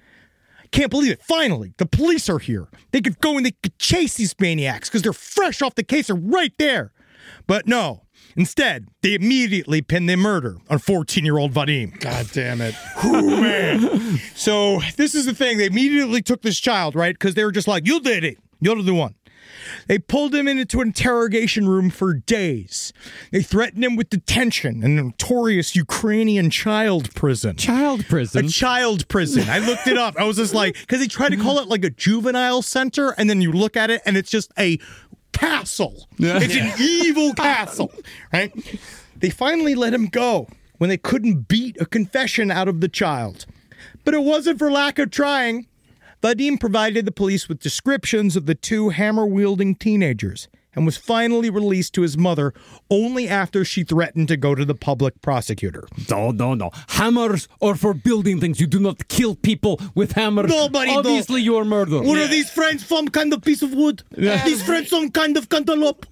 Can't believe it. Finally, the police are here. They could go and they could chase these maniacs because they're fresh off the case. They're right there. But no. Instead, they immediately pinned the murder on 14-year-old Vadim. God damn it. Ooh, man. So this is the thing. They immediately took this child, right? Because they were just like, you did it. You're the one. They pulled him into an interrogation room for days. They threatened him with detention in a notorious Ukrainian child prison. Child prison? A child prison. I looked it up. I was just like, because they tried to call it like a juvenile center, and then you look at it, and it's just a castle. It's an evil castle, right? They finally let him go when they couldn't beat a confession out of the child. But it wasn't for lack of trying. Vadim provided the police with descriptions of the 2 hammer-wielding teenagers and was finally released to his mother only after she threatened to go to the public prosecutor. No. Hammers are for building things. You do not kill people with hammers. Obviously, you are murder. What are these friends, some kind of piece of wood? These friends, some kind of cantaloupe.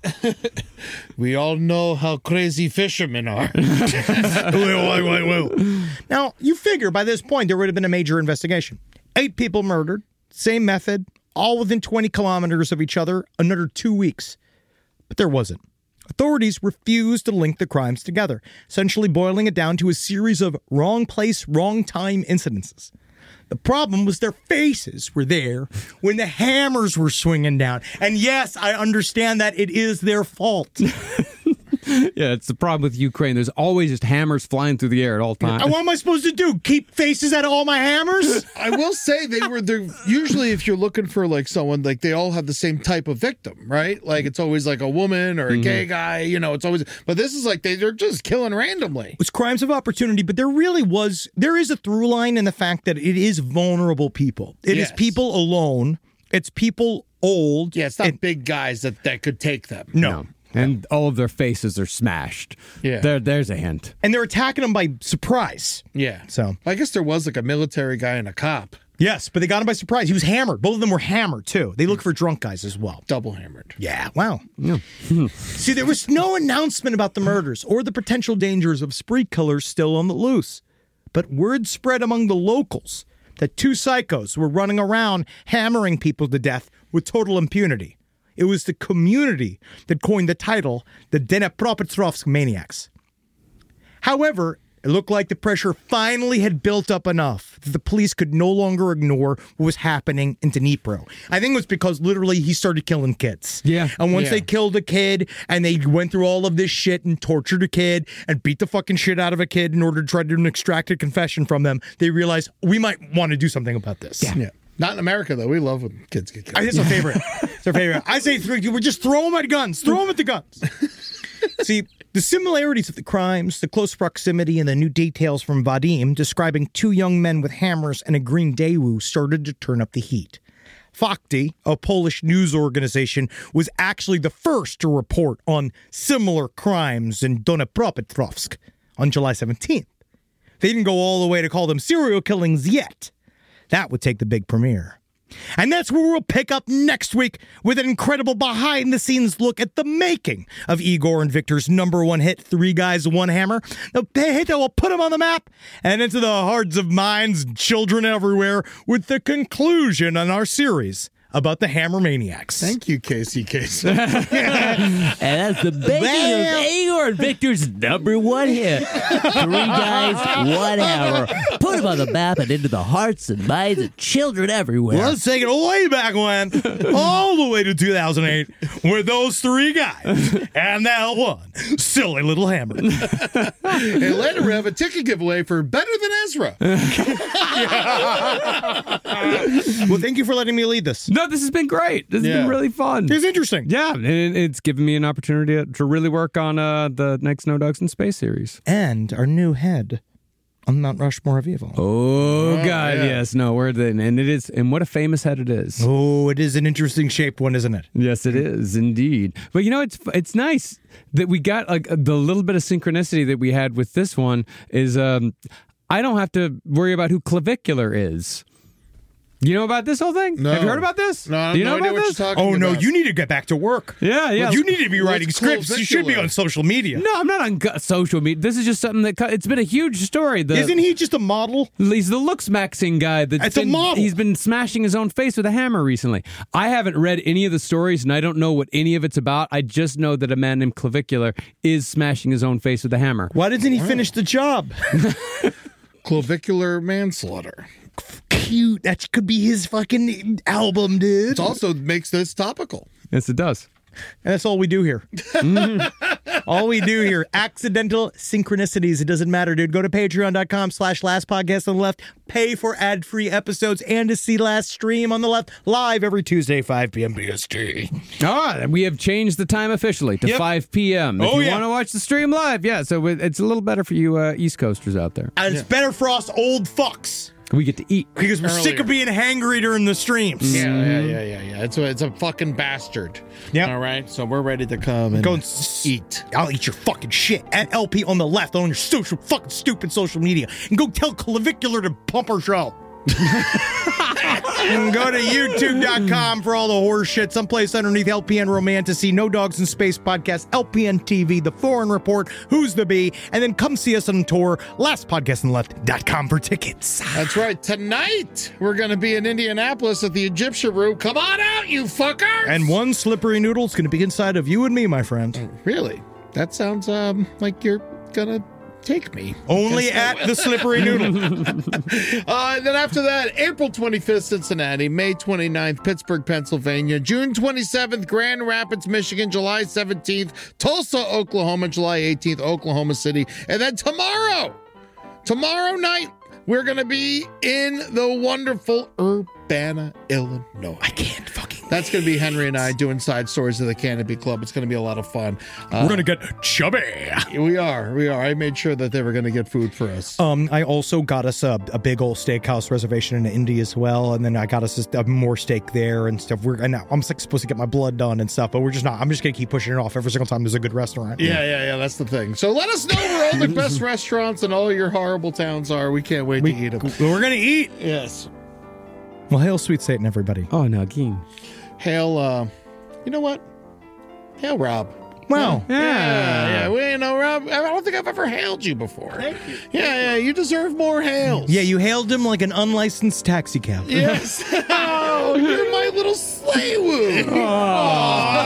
We all know how crazy fishermen are. Well. Now, you figure by this point there would have been a major investigation. 8 people murdered, same method, all within 20 kilometers of each other, another 2 weeks. But there wasn't. Authorities refused to link the crimes together, essentially boiling it down to a series of wrong place, wrong time incidences. The problem was their faces were there when the hammers were swinging down. And yes, I understand that it is their fault. Yeah, it's the problem with Ukraine. There's always just hammers flying through the air at all times. What am I supposed to do? Keep faces out of all my hammers? I will say they're usually, if you're looking for like someone, like they all have the same type of victim, right? Like it's always like a woman or a gay guy, it's always, but this is like they're just killing randomly. It's crimes of opportunity, but there is a through line in the fact that it is vulnerable people. It is people alone. It's people old. Yeah, it's not big guys that could take them. No. And all of their faces are smashed. Yeah. There's a hint. And they're attacking him by surprise. Yeah. So, I guess there was like a military guy and a cop. yes, but they got him by surprise. He was hammered. Both of them were hammered, too. They look for drunk guys as well. Double hammered. Yeah, wow. See, there was no announcement about the murders or the potential dangers of spree killers still on the loose. But word spread among the locals that two psychos were running around hammering people to death with total impunity. It was the community that coined the title, the Dnepropetrovsk Maniacs. However, it looked like the pressure finally had built up enough that the police could no longer ignore what was happening in Dnipro. I think it was because literally he started killing kids. Yeah. And once Yeah. they killed a kid and they went through all of this shit and tortured a kid and beat the fucking shit out of a kid in order to try to extract a confession from them, they realized we might want to do something about this. Yeah. Not in America, though. We love when kids get killed. It's our favorite. It's our favorite. I say we just throw them at guns. Throw them at the guns. See, the similarities of the crimes, the close proximity, and the new details from Vadim describing two young men with hammers and a green Daewoo started to turn up the heat. Fakti, a Polish news organization, was actually the first to report on similar crimes in Dnepropetrovsk on July 17th. They didn't go all the way to call them serial killings yet. That would take the big premiere. And that's where we'll pick up next week with an incredible behind-the-scenes look at the making of Igor and Victor's #1 hit, Three Guys, One Hammer. The hit that will put them on the map and into the hearts of minds and children everywhere with the conclusion on our series about the Hammer Maniacs. Thank you, Casey Kasem. And that's the making of Igor and Victor's #1 hit. Three Guys, One Hammer. Put them on the map and into the hearts and minds of children everywhere. Let's take it way back when, all the way to 2008, with those three guys and that one silly little hammer. Hey, later we have a ticket giveaway for Better Than Ezra. Well, thank you for letting me lead this. No, this has been great. This has Yeah. been really fun. It's interesting. Yeah, and it's given me an opportunity to really work on the next No Dogs in Space series. And our new head on Mount Rushmore of Evil. Oh, God, yeah. yes. No, and it is, and what a famous head it is. Oh, it is an interesting shaped one, isn't it? Yes, it is indeed. But you know, it's nice that we got like the little bit of synchronicity that we had with this one is I don't have to worry about who Clavicular is. You know about this whole thing? No. Have you heard about this? No, I have Do you no know idea about what this? you're talking Oh, no, about. you need to get back to work. Yeah. You need to be writing what's scripts. You should be clavicular? on social media. No, I'm not on social media. This is just something that it's been a huge story. Isn't he just a model? He's the looks maxing guy. It's a model. He's been smashing his own face with a hammer recently. I haven't read any of the stories, and I don't know what any of it's about. I just know that a man named Clavicular is smashing his own face with a hammer. Why doesn't he finish the job? Clavicular manslaughter. Cute. That could be his fucking album, dude. It also makes this topical. Yes, it does. And that's all we do here. All we do here. Accidental synchronicities. It doesn't matter, dude. Go to patreon.com/lastpodcast on the left. Pay for ad-free episodes and to see Last Stream on the left. Live every Tuesday, 5 p.m. BST. Ah, we have changed the time officially to 5 p.m. If you want to watch the stream live, so it's a little better for you East Coasters out there. And it's better for us old fucks. We get to eat. Because we're sick of being hangry during the streams. Yeah. It's a fucking bastard. Yep. All right, so we're ready to come and Go and eat. I'll eat your fucking shit. At LP on the left on your fucking stupid social media. And go tell Clavicular to pump our show. And go to youtube.com for all the horse shit. Someplace underneath LPN Romantasy, No Dogs in Space Podcast, LPN TV, The Foreign Report, Who's the Bee, and then come see us on tour, lastpodcastonleft.com for tickets. That's right. Tonight, we're going to be in Indianapolis at the Egyptian Room. Come on out, you fuckers! And one slippery noodle's going to be inside of you and me, my friend. Really? That sounds like you're going to take me. Only at the slippery noodle. And then after that, April 25th, Cincinnati, May 29th, Pittsburgh, Pennsylvania, June 27th, Grand Rapids, Michigan, July 17th, Tulsa, Oklahoma, July 18th, Oklahoma City. And then tomorrow night, we're going to be in the wonderful Urbana, Illinois. I can't fucking That's going to be Henry and I doing side stories of the Canopy Club. It's going to be a lot of fun. We're going to get chubby. We are. I made sure that they were going to get food for us. I also got us a big old steakhouse reservation in Indy as well, and then I got us more steak there and stuff. I'm like supposed to get my blood done and stuff, but we're just not. I'm just going to keep pushing it off every single time there's a good restaurant. Yeah. That's the thing. So let us know where all the best restaurants and all your horrible towns are. We can't wait to eat them. We're going to eat. Yes. Well, hail sweet Satan, everybody. Oh, Nagin. Hail, you know what? Hail Rob. Wow. Yeah. We know Rob. I don't think I've ever hailed you before. Thank you. Yeah. You deserve more hails. Yeah, you hailed him like an unlicensed taxi cab. Yes. Oh, you're my little sleigh woo.